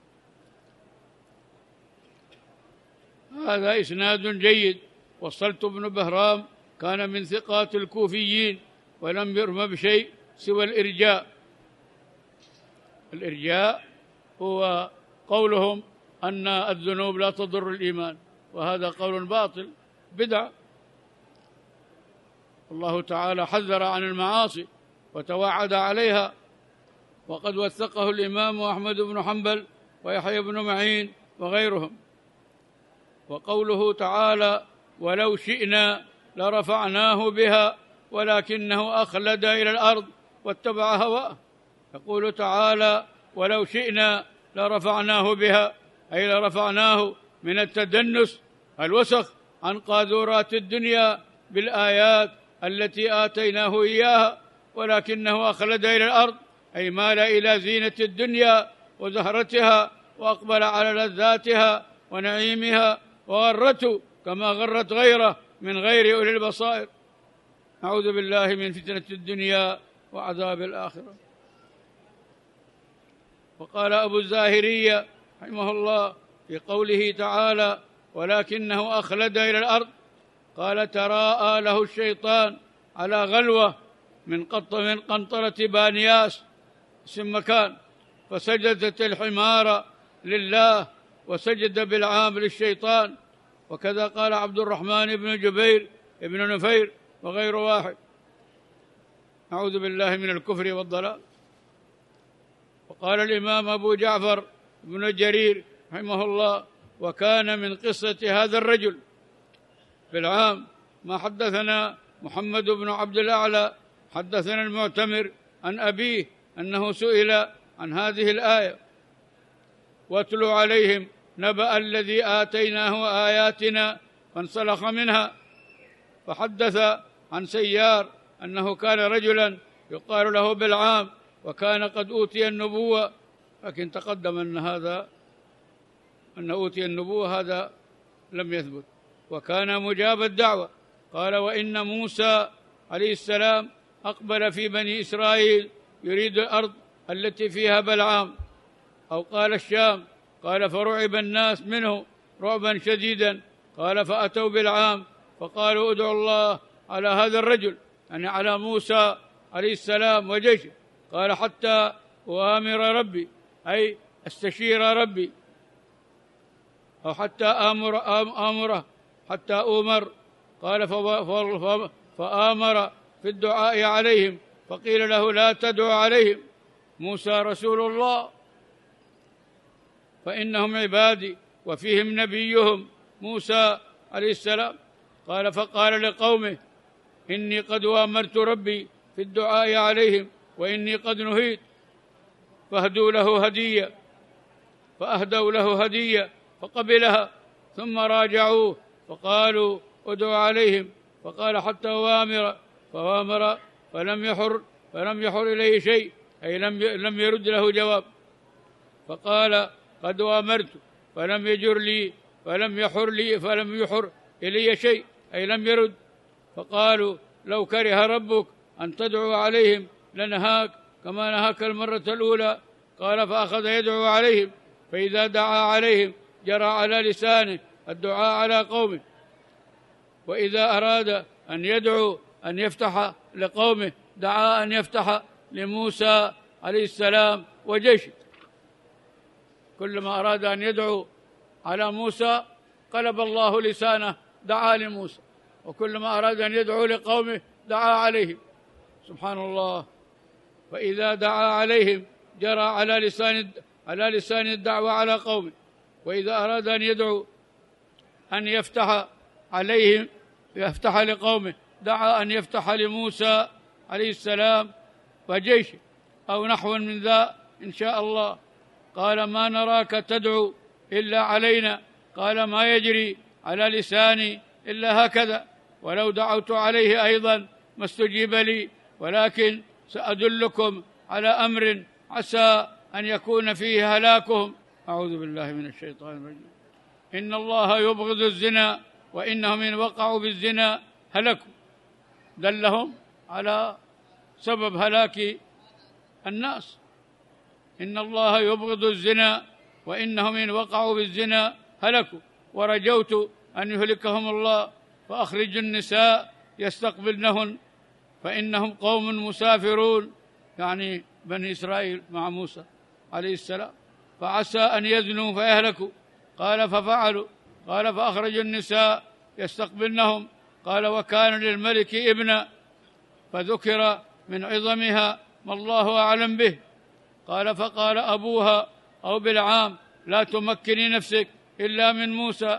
هذا إسناد جيد. وصلت بن بهرام كان من ثقات الكوفيين ولم يرم بشيء سوى الإرجاء. الإرجاء هو قولهم أن الذنوب لا تضر الإيمان، وهذا قول باطل بدعة. الله تعالى حذر عن المعاصي وتوعد عليها، وقد وثقه الإمام أحمد بن حنبل ويحيى بن معين وغيرهم. وقوله تعالى ولو شئنا لرفعناه بها ولكنه أخلد إلى الأرض واتبع هواه. يقول تعالى ولو شئنا لرفعناه بها، أي لرفعناه من التدنس الوسخ عن قاذورات الدنيا بالآيات التي آتيناه إياها، ولكنه أخلد إلى الأرض، أي مال إلى زينة الدنيا وزهرتها وأقبل على لذاتها ونعيمها، وغرته كما غرت غيره من غير أولي البصائر. نعوذ بالله من فتنة الدنيا وعذاب الآخرة. وقال أبو الزاهرية رحمه الله في قوله تعالى ولكنه أخلد إلى الأرض، قال تراءى له الشيطان على غلوة من من قنطرة بانياس اسم مكان، فسجدت الحمار لله وسجد بالعام للشيطان. وكذا قال عبد الرحمن بن جبير بن نفير وغير واحد. نعوذ بالله من الكفر والضلال. وقال الإمام أبو جعفر بن جرير رحمه الله وكان من قصة هذا الرجل في العام ما حدثنا محمد بن عبد الأعلى حدثنا المعتمر عن أبيه أنه سئل عن هذه الآية واتلو عليهم نبأ الذي آتيناه آياتنا فانسلخ منها، فحدث عن سيار أنه كان رجلا يقال له بالعام وكان قد أوتي النبوة، لكن تقدم أن هذا أن أوتي النبوة هذا لم يثبت، وكان مجاب الدعوة. قال وإن موسى عليه السلام أقبل في بني إسرائيل يريد الأرض التي فيها بلعام، أو قال الشام، قال فرعب الناس منه رعبا شديدا. قال فأتوا بالعام فقالوا ادعوا الله على هذا الرجل، يعني على موسى عليه السلام وجيشه. قال حتى أؤامر ربي، أي استشير ربي، أو حتى آمر آمره حتى أؤمر. قال فآمر في الدعاء عليهم، فقيل له لا تدعو عليهم، موسى رسول الله فإنهم عبادي وفيهم نبيهم موسى عليه السلام. قال فقال لقومه إني قد وامرت ربي في الدعاء عليهم وإني قد نهيت، فاهدوا له هدية، فأهدوا له هدية فقبلها، ثم راجعوه فقالوا ادعوا عليهم، فقال حتى وامر، فوامر فلم يحر فلم يحر إليه شيء، أي لم لم يرد له جواب. فقال قد وامرت فلم يجر لي فلم يحر لي فلم يحر إلي شيء، أي لم يرد. فقالوا لو كره ربك أن تدعو عليهم لنهاك كما نهاك المرة الأولى. قال فأخذ يدعو عليهم، فإذا دعا عليهم جرى على لسانه الدعاء على قومه، وإذا أراد أن يدعو أن يفتح لقومه دعا أن يفتح لموسى عليه السلام وجيشه. كلما أراد أن يدعو على موسى قلب الله لسانه دعا لموسى، وكلما أراد أن يدعو لقومه دعا عليهم، سبحان الله. فإذا دعا عليهم جرى على لسان على لسان الدعوة على قومه، وإذا أراد أن يدعو أن يفتح عليهم يفتح لقومه دعا أن يفتح لموسى عليه السلام وجيشه، أو نحو من ذا إن شاء الله. قال ما نراك تدعو إلا علينا، قال ما يجري على لساني إلا هكذا، ولو دعوت عليه أيضا ما استجيب لي، ولكن سأدلكم على أمر عسى أن يكون فيه هلاكهم. أعوذ بالله من الشيطان الرجيم. إن الله يبغض الزنا وإنهم إن وقعوا بالزنا هلكوا. دلهم على سبب هلاك الناس. إن الله يبغض الزنا وإنهم إن وقعوا بالزنا هلكوا، ورجوت أن يهلكهم الله فأخرج النساء يستقبلنهن فإنهم قوم مسافرون، يعني بني إسرائيل مع موسى عليه السلام، فعسى أن يزنوا فيهلكوا. قال ففعلوا. قال فأخرج النساء يستقبلنهم. قال وكان للملك ابنا فذكر من عظمها ما الله أعلم به. قال فقال أبوها أو بالعام لا تمكني نفسك إلا من موسى.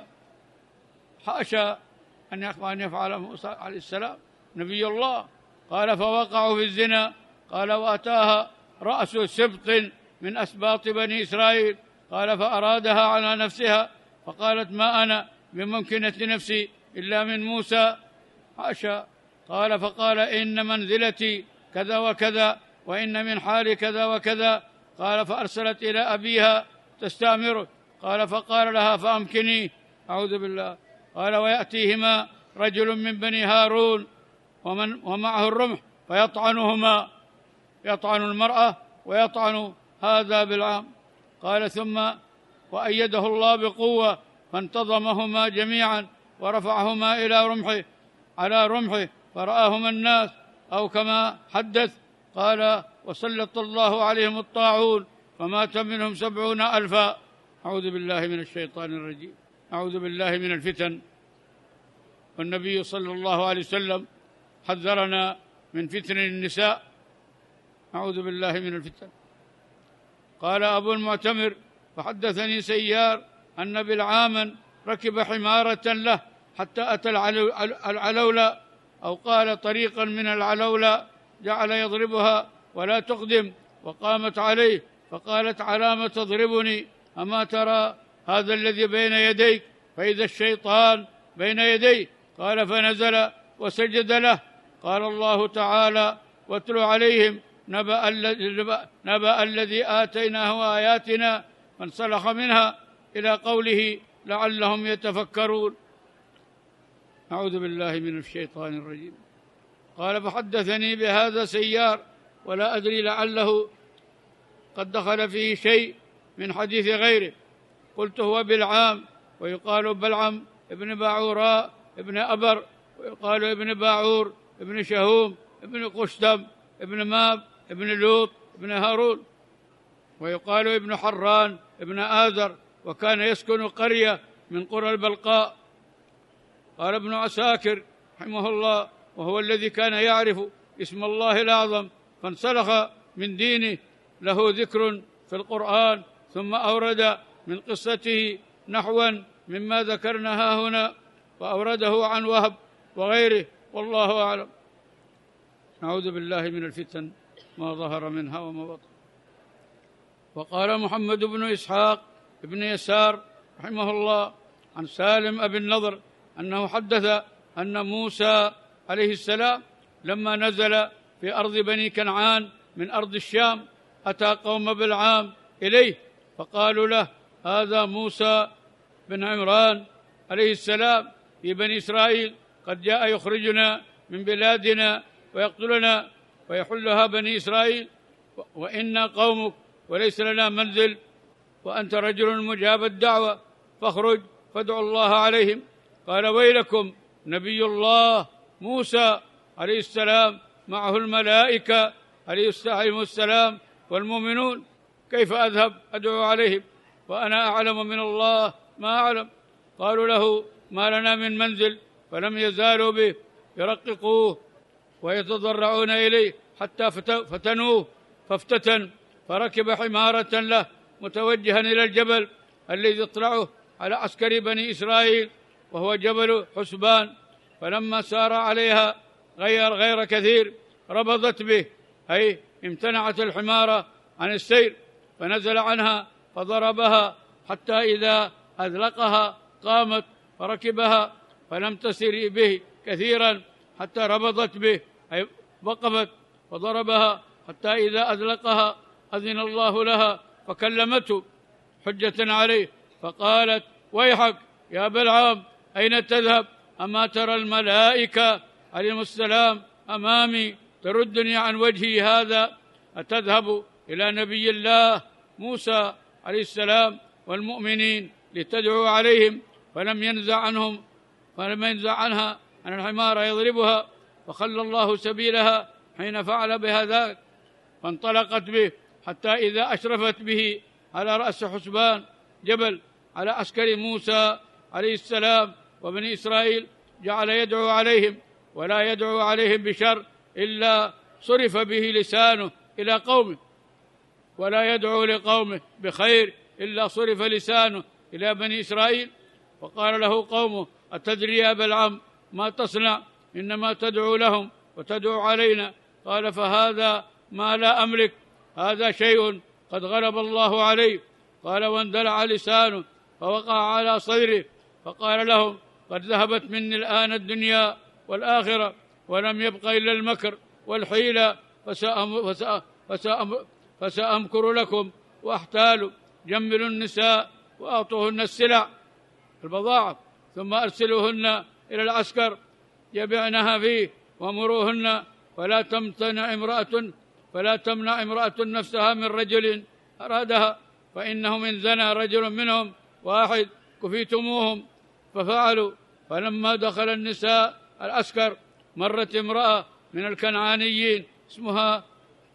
حاشا أن يفعل موسى عليه السلام نبي الله. قال فوقعوا في الزنا. قال وأتاها رأس سبط من أسباط بني إسرائيل. قال فأرادها على نفسها فقالت ما أنا بممكنة نفسي إلا من موسى. حاشا. قال فقال إن منزلتي كذا وكذا وإن من حالي كذا وكذا. قال فأرسلت إلى أبيها تستأمره. قال فقال لها فأمكني. أعوذ بالله. قال ويأتيهما رجل من بني هارون ومن ومعه الرمح فيطعنهما، يطعن المرأة ويطعن هذا بالعام. قال ثم وأيده الله بقوة فانتظمهما جميعا ورفعهما إلى رمحه على رمحه فرآهما الناس أو كما حدث. قال وسلط الله عليهم الطاعون فمات منهم سبعون ألفا. أعوذ بالله من الشيطان الرجيم. أعوذ بالله من الفتن. والنبي صلى الله عليه وسلم حذرنا من فتن النساء. أعوذ بالله من الفتن. قال أبو المعتمر فحدثني سيار أن بلعاما ركب حمارة له حتى أتى العلولة أو قال طريقا من العلولة، جعل يضربها ولا تقدم وقامت عليه فقالت على ما تضربني؟ أما ترى هذا الذي بين يديك؟ فإذا الشيطان بين يديه. قال فنزل وسجد له. قال الله تعالى واتل عليهم نبأ الذي, نبأ الذي آتيناه آياتنا فانسلخ منها إلى قوله لعلهم يتفكرون. أعوذ بالله من الشيطان الرجيم. قال فحدثني بهذا سيار ولا أدري لعله قد دخل فيه شيء من حديث غيره. قلت هو بلعام ويقال بلعم ابن باعوراء ابن أبر ويقال ابن باعور ابن شهوم ابن قشتم ابن ماب ابن لوط ابن هارون ويقال ابن حران ابن آذر وكان يسكن قرية من قرى البلقاء. قال ابن عساكر رحمه الله وهو الذي كان يعرف اسم الله الأعظم فانسلخ من دينه له ذكر في القرآن، ثم أورد من قصته نحوا مما ذكرناها هنا وأورده عن وهب وغيره والله أعلم. نعوذ بالله من الفتن ما ظهر منها وما بطن. وقال محمد بن إسحاق بن يسار رحمه الله عن سالم أبي النضر أنه حدث أن موسى عليه السلام لما نزل في أرض بني كنعان من أرض الشام أتى قوم بلعام إليه فقالوا له هذا موسى بن عمران عليه السلام في بني إسرائيل قد جاء يخرجنا من بلادنا ويقتلنا ويحلها بني إسرائيل وإنا قومك وليس لنا منزل وأنت رجل مجاب الدعوة فاخرج فادعوا الله عليهم. قال ويلكم نبي الله موسى عليه السلام معه الملائكة عليهم السلام والمؤمنون، كيف أذهب أدعو عليهم وأنا أعلم من الله ما أعلم؟ قالوا له ما لنا من منزل، فلم يزالوا به يرققوه ويتضرعون إليه حتى فتنوه فافتتن فركب حمارة له متوجها إلى الجبل الذي يطلعه على عسكر بني إسرائيل وهو جبل حسبان. فلما سار عليها غير غير كثير ربضت به، أي امتنعت الحمارة عن السير، فنزل عنها فضربها حتى إذا أذلقها قامت فركبها فلم تسر به كثيرا حتى ربضت به، أي وقفت فضربها حتى إذا أذلقها أذن الله لها فكلمته حجة عليه فقالت ويحك يا بلعام أين تذهب؟ أما ترى الملائكة عليهم السلام أمامي تردني عن وجهي هذا، أتذهب إلى نبي الله موسى عليه السلام والمؤمنين لتدعو عليهم؟ فلم ينزع عنهم فلم ينزع عنها أن الحمار يضربها، فخلى الله سبيلها حين فعل بها ذلك، فانطلقت به حتى إذا أشرفت به على رأس حسبان جبل على عسكر موسى عليه السلام وبني إسرائيل، جعل يدعو عليهم ولا يدعو عليهم بشر إلا صرف به لسانه إلى قومه، ولا يدعو لقومه بخير إلا صرف لسانه إلى بني إسرائيل. فقال له قومه: أتدري يا بلعم ما تصنع؟ إنما تدعو لهم وتدعو علينا. قال: فهذا ما لا أملك، هذا شيء قد غلب الله عليه. قال: واندلع لسانه فوقع على صدره، فقال لهم: قد ذهبت مني الآن الدنيا والآخرة، ولم يبق إلا المكر والحيلة، فسأم فسأم فسأم فسأمكر لكم وأحتال. جملوا النساء وأعطوهن السلع البضاعة، ثم أرسلوهن إلى العسكر يبعنها فيه، وامروهن فلا تمتنع امرأة فلا تمنع امرأة نفسها من رجل أرادها، فإنه من زنى رجل منهم واحد كفيتموهم. ففعلوا. فلما دخل النساء العسكر مرت امرأة من الكنعانيين اسمها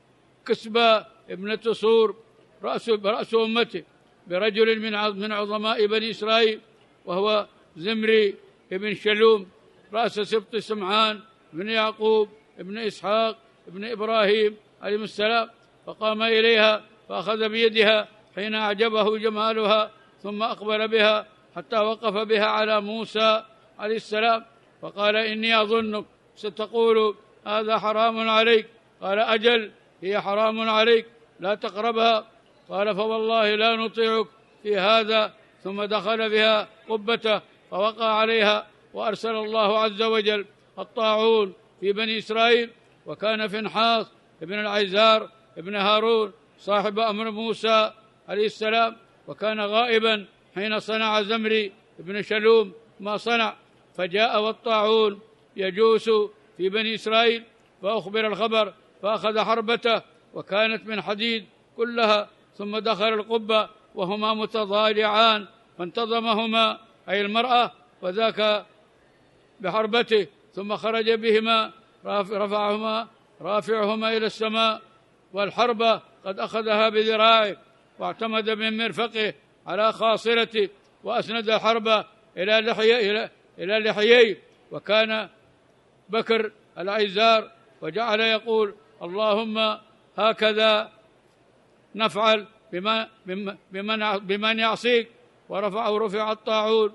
كسبى ابنة صور رأس, رأس أمته برجل من عظماء بني إسرائيل، وهو زمري ابن شلوم رأس سبط سمعان بن يعقوب ابن إسحاق ابن إبراهيم عليهم السلام. فقام إليها فأخذ بيدها حين أعجبه جمالها، ثم أقبل بها حتى وقف بها على موسى عليه السلام، فقال: إني أظنك ستقول هذا حرام عليك. قال: أجل، هي حرام عليك، لا تقربها. قال: فوالله لا نطيعك في هذا. ثم دخل بها قبته فوقع عليها، وأرسل الله عز وجل الطاعون في بني إسرائيل. وكان فنحاس ابن العيزار ابن هارون صاحب أمر موسى عليه السلام، وكان غائبا حين صنع زمري ابن شلوم ما صنع، فجاء والطاعون يجوس في بني إسرائيل، فأخبر الخبر، فأخذ حربته وكانت من حديد كلها، ثم دخل القبة وهما متضالعان، فانتظمهما أي المرأة وذاك بحربته، ثم خرج بهما رفعهما رافعهما إلى السماء، والحربة قد أخذها بذراعه واعتمد من مرفقه على خاصرته، وأسند الحربة إلى لحييه إلى إلى لحييه. وكان بكر العيزار وجعل يقول: اللهم هكذا نفعل بما بمن بمن يعصيك. ورفع رفع الطاعون،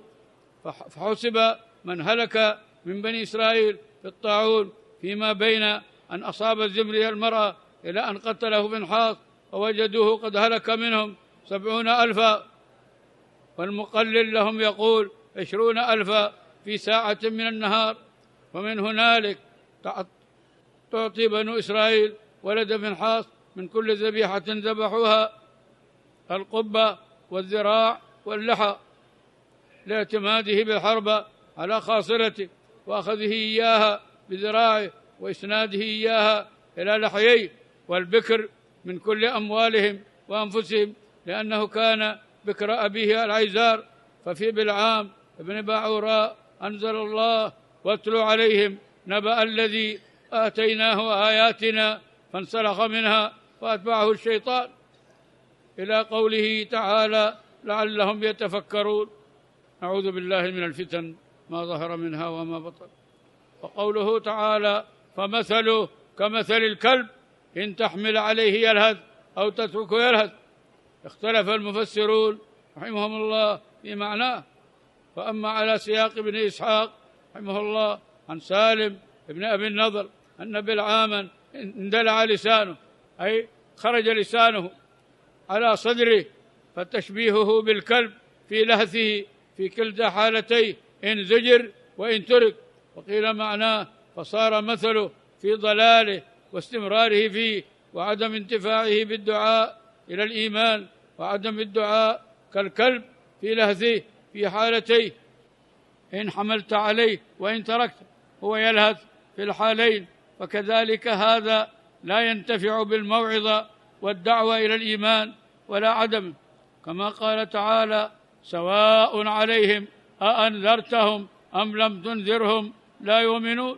فحسب من هلك من بني إسرائيل في الطاعون فيما بين أن أصاب الزمري المرأة إلى أن قتله فنحاس، ووجدوه قد هلك منهم سبعون ألفا، والمقلل لهم يقول عشرون ألفا في ساعة من النهار. ومن هنالك تعطي بنو إسرائيل ولد فنحاس من كل ذبيحة ذبحوها القبة والذراع واللحى، لاعتماده بالحربة على خاصرته، وأخذه إياها بذراعه، وإسناده إياها إلى لحييه. والبكر من كل أموالهم وأنفسهم، لأنه كان بكر أبيه العيزار. ففي بالعام ابن باعوراء أنزل الله: واتلو عليهم نبأ الذي آتيناه آياتنا فانسلخ منها فأتبعه الشيطان، إلى قوله تعالى: لعلهم يتفكرون. نعوذ بالله من الفتن ما ظهر منها وما بطن. وقوله تعالى: فمثله كمثل الكلب إن تحمل عليه يلهث أو تتركه يلهث. اختلف المفسرون رحمهم الله في معناه. فأما على سياق ابن إسحاق رحمه الله عن سالم ابن أبي النضر أن بلعاما اندلع لسانه، أي خرج لسانه على صدره، فتشبيهه بالكلب في لهثه في كلتا حالتيه، إن زجر وإن ترك. وقيل معناه فصار مثله في ضلاله واستمراره فيه، وعدم انتفاعه بالدعاء إلى الإيمان، وعدم الدعاء كالكلب في لهثه في حالتيه، إن حملت عليه وإن تركت. هو يلهث في الحالين، فكذلك هذا لا ينتفع بالموعظة والدعوة إلى الإيمان ولا عدمه، كما قال تعالى: سواء عليهم أأنذرتهم أم لم تنذرهم لا يؤمنون.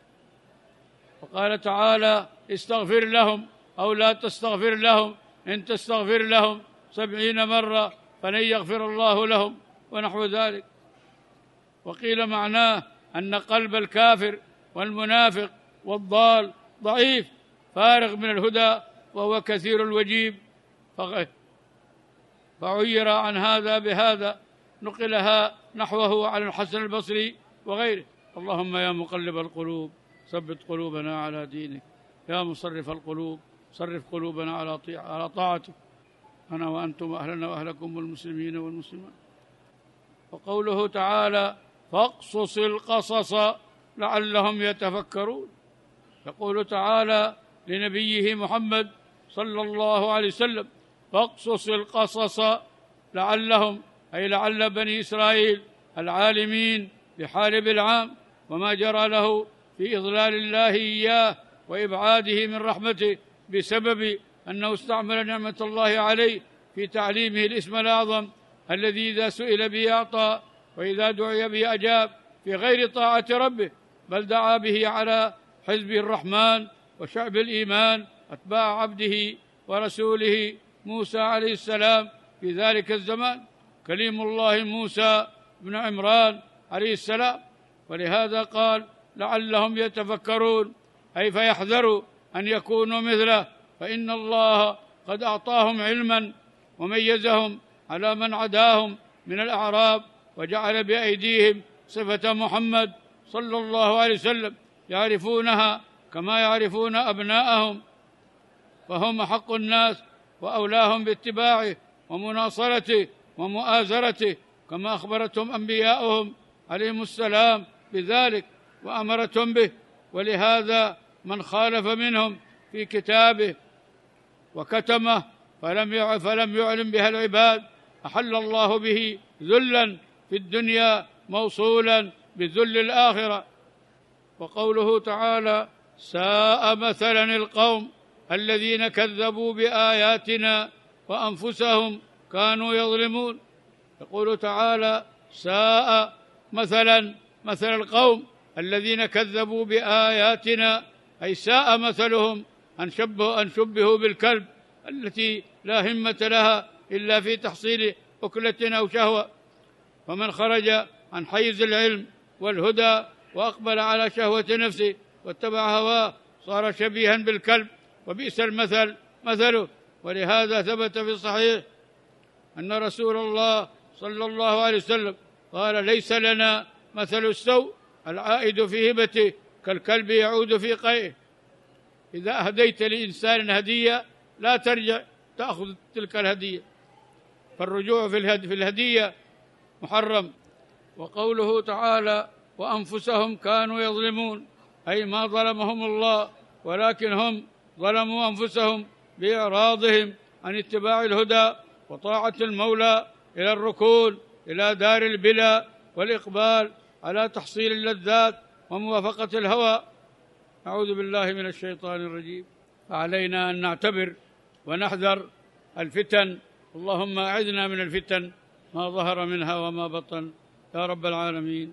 وقال تعالى: استغفر لهم أو لا تستغفر لهم إن تستغفر لهم سبعين مرة فلن يغفر الله لهم، ونحو ذلك. وقيل معناه أن قلب الكافر والمنافق والضال ضعيف فارغ من الهدى وهو كثير الوجيب، فعير عن هذا بهذا، نقلها نحوه على الحسن البصري وغيره: اللهم يا مقلب القلوب ثبت قلوبنا على دينك، يا مصرف القلوب صرف قلوبنا على على طاعتك، أنا وأنتم وأهلنا وأهلكم والمسلمين والمسلمات. وقوله تعالى: فاقصص القصص لعلهم يتفكرون. يقول تعالى لنبيه محمد صلى الله عليه وسلم: فاقصص القصص لعلهم، أي لعل بني إسرائيل العالمين بحال بالعام وما جرى له في إضلال الله إياه وإبعاده من رحمته بسبب أنه استعمل نعمة الله عليه في تعليمه الاسم الأعظم الذي إذا سئل به أعطى وإذا دعي به أجاب، في غير طاعة ربه، بل دعا به على حزب الرحمن وشعب الإيمان أتباع عبده ورسوله موسى عليه السلام في ذلك الزمان، كليم الله موسى بن عمران عليه السلام. ولهذا قال: لعلهم يتفكرون، أي فيحذروا أن يكونوا مثله، فإن الله قد أعطاهم علما وميزهم على من عداهم من الأعراب، وجعل بأيديهم صفة محمد صلى الله عليه وسلم يعرفونها كما يعرفون أبناءهم، فهم حق الناس وأولاهم باتباعه ومناصرته ومؤازرته، كما أخبرتهم أنبياؤهم عليهم السلام بذلك وأمرتهم به. ولهذا من خالف منهم في كتابه وكتمه فلم فلم يعلم بها العباد أحل الله به ذلا في الدنيا موصولا بذل الآخرة. وقوله تعالى: ساء مثلا القوم الذين كذبوا بآياتنا وأنفسهم كانوا يظلمون. يقول تعالى: ساء مثلا مثل القوم الذين كذبوا بآياتنا، أي ساء مثلهم أن شبهوا, أن شبهوا بالكلب التي لا همة لها إلا في تحصيل أكلة أو شهوة، فمن خرج عن حيز العلم والهدى وأقبل على شهوة نفسه واتبع هواه صار شبيها بالكلب، وبئس المثل مثله. ولهذا ثبت في الصحيح أن رسول الله صلى الله عليه وسلم قال: ليس لنا مثل السوء العائد في هبته كالكلب يعود في قيئه. إذا أهديت لإنسان هدية لا ترجع تأخذ تلك الهدية، فالرجوع في الهدية محرم. وقوله تعالى: وأنفسهم كانوا يظلمون، أي ما ظلمهم الله، ولكن هم ظلموا أنفسهم بإعراضهم عن اتباع الهدى وطاعة المولى إلى الركون إلى دار البلا والإقبال على تحصيل اللذات وموافقة الهوى. أعوذ بالله من الشيطان الرجيم. فعلينا أن نعتبر ونحذر الفتن، اللهم أعذنا من الفتن ما ظهر منها وما بطن يا رب العالمين.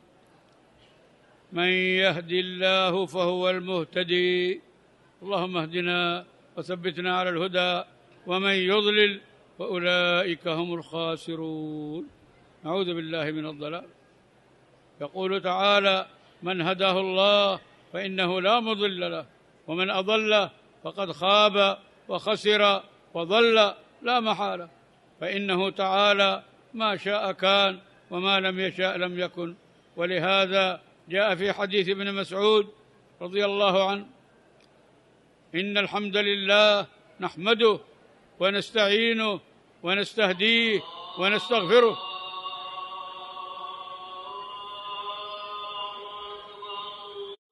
من يهدي الله فهو المهتدي، اللهم اهدنا وثبتنا على الهدى، ومن يضلل فأولئك هم الخاسرون. نعوذ بالله من الضلال. يقول تعالى: من هداه الله فإنه لا مضل له، ومن أضله فقد خاب وخسر وضل لا محالة، فإنه تعالى ما شاء كان وما لم يشاء لم يكن. ولهذا جاء في حديث ابن مسعود رضي الله عنه: إن الحمد لله نحمده ونستعينه ونستهديه ونستغفره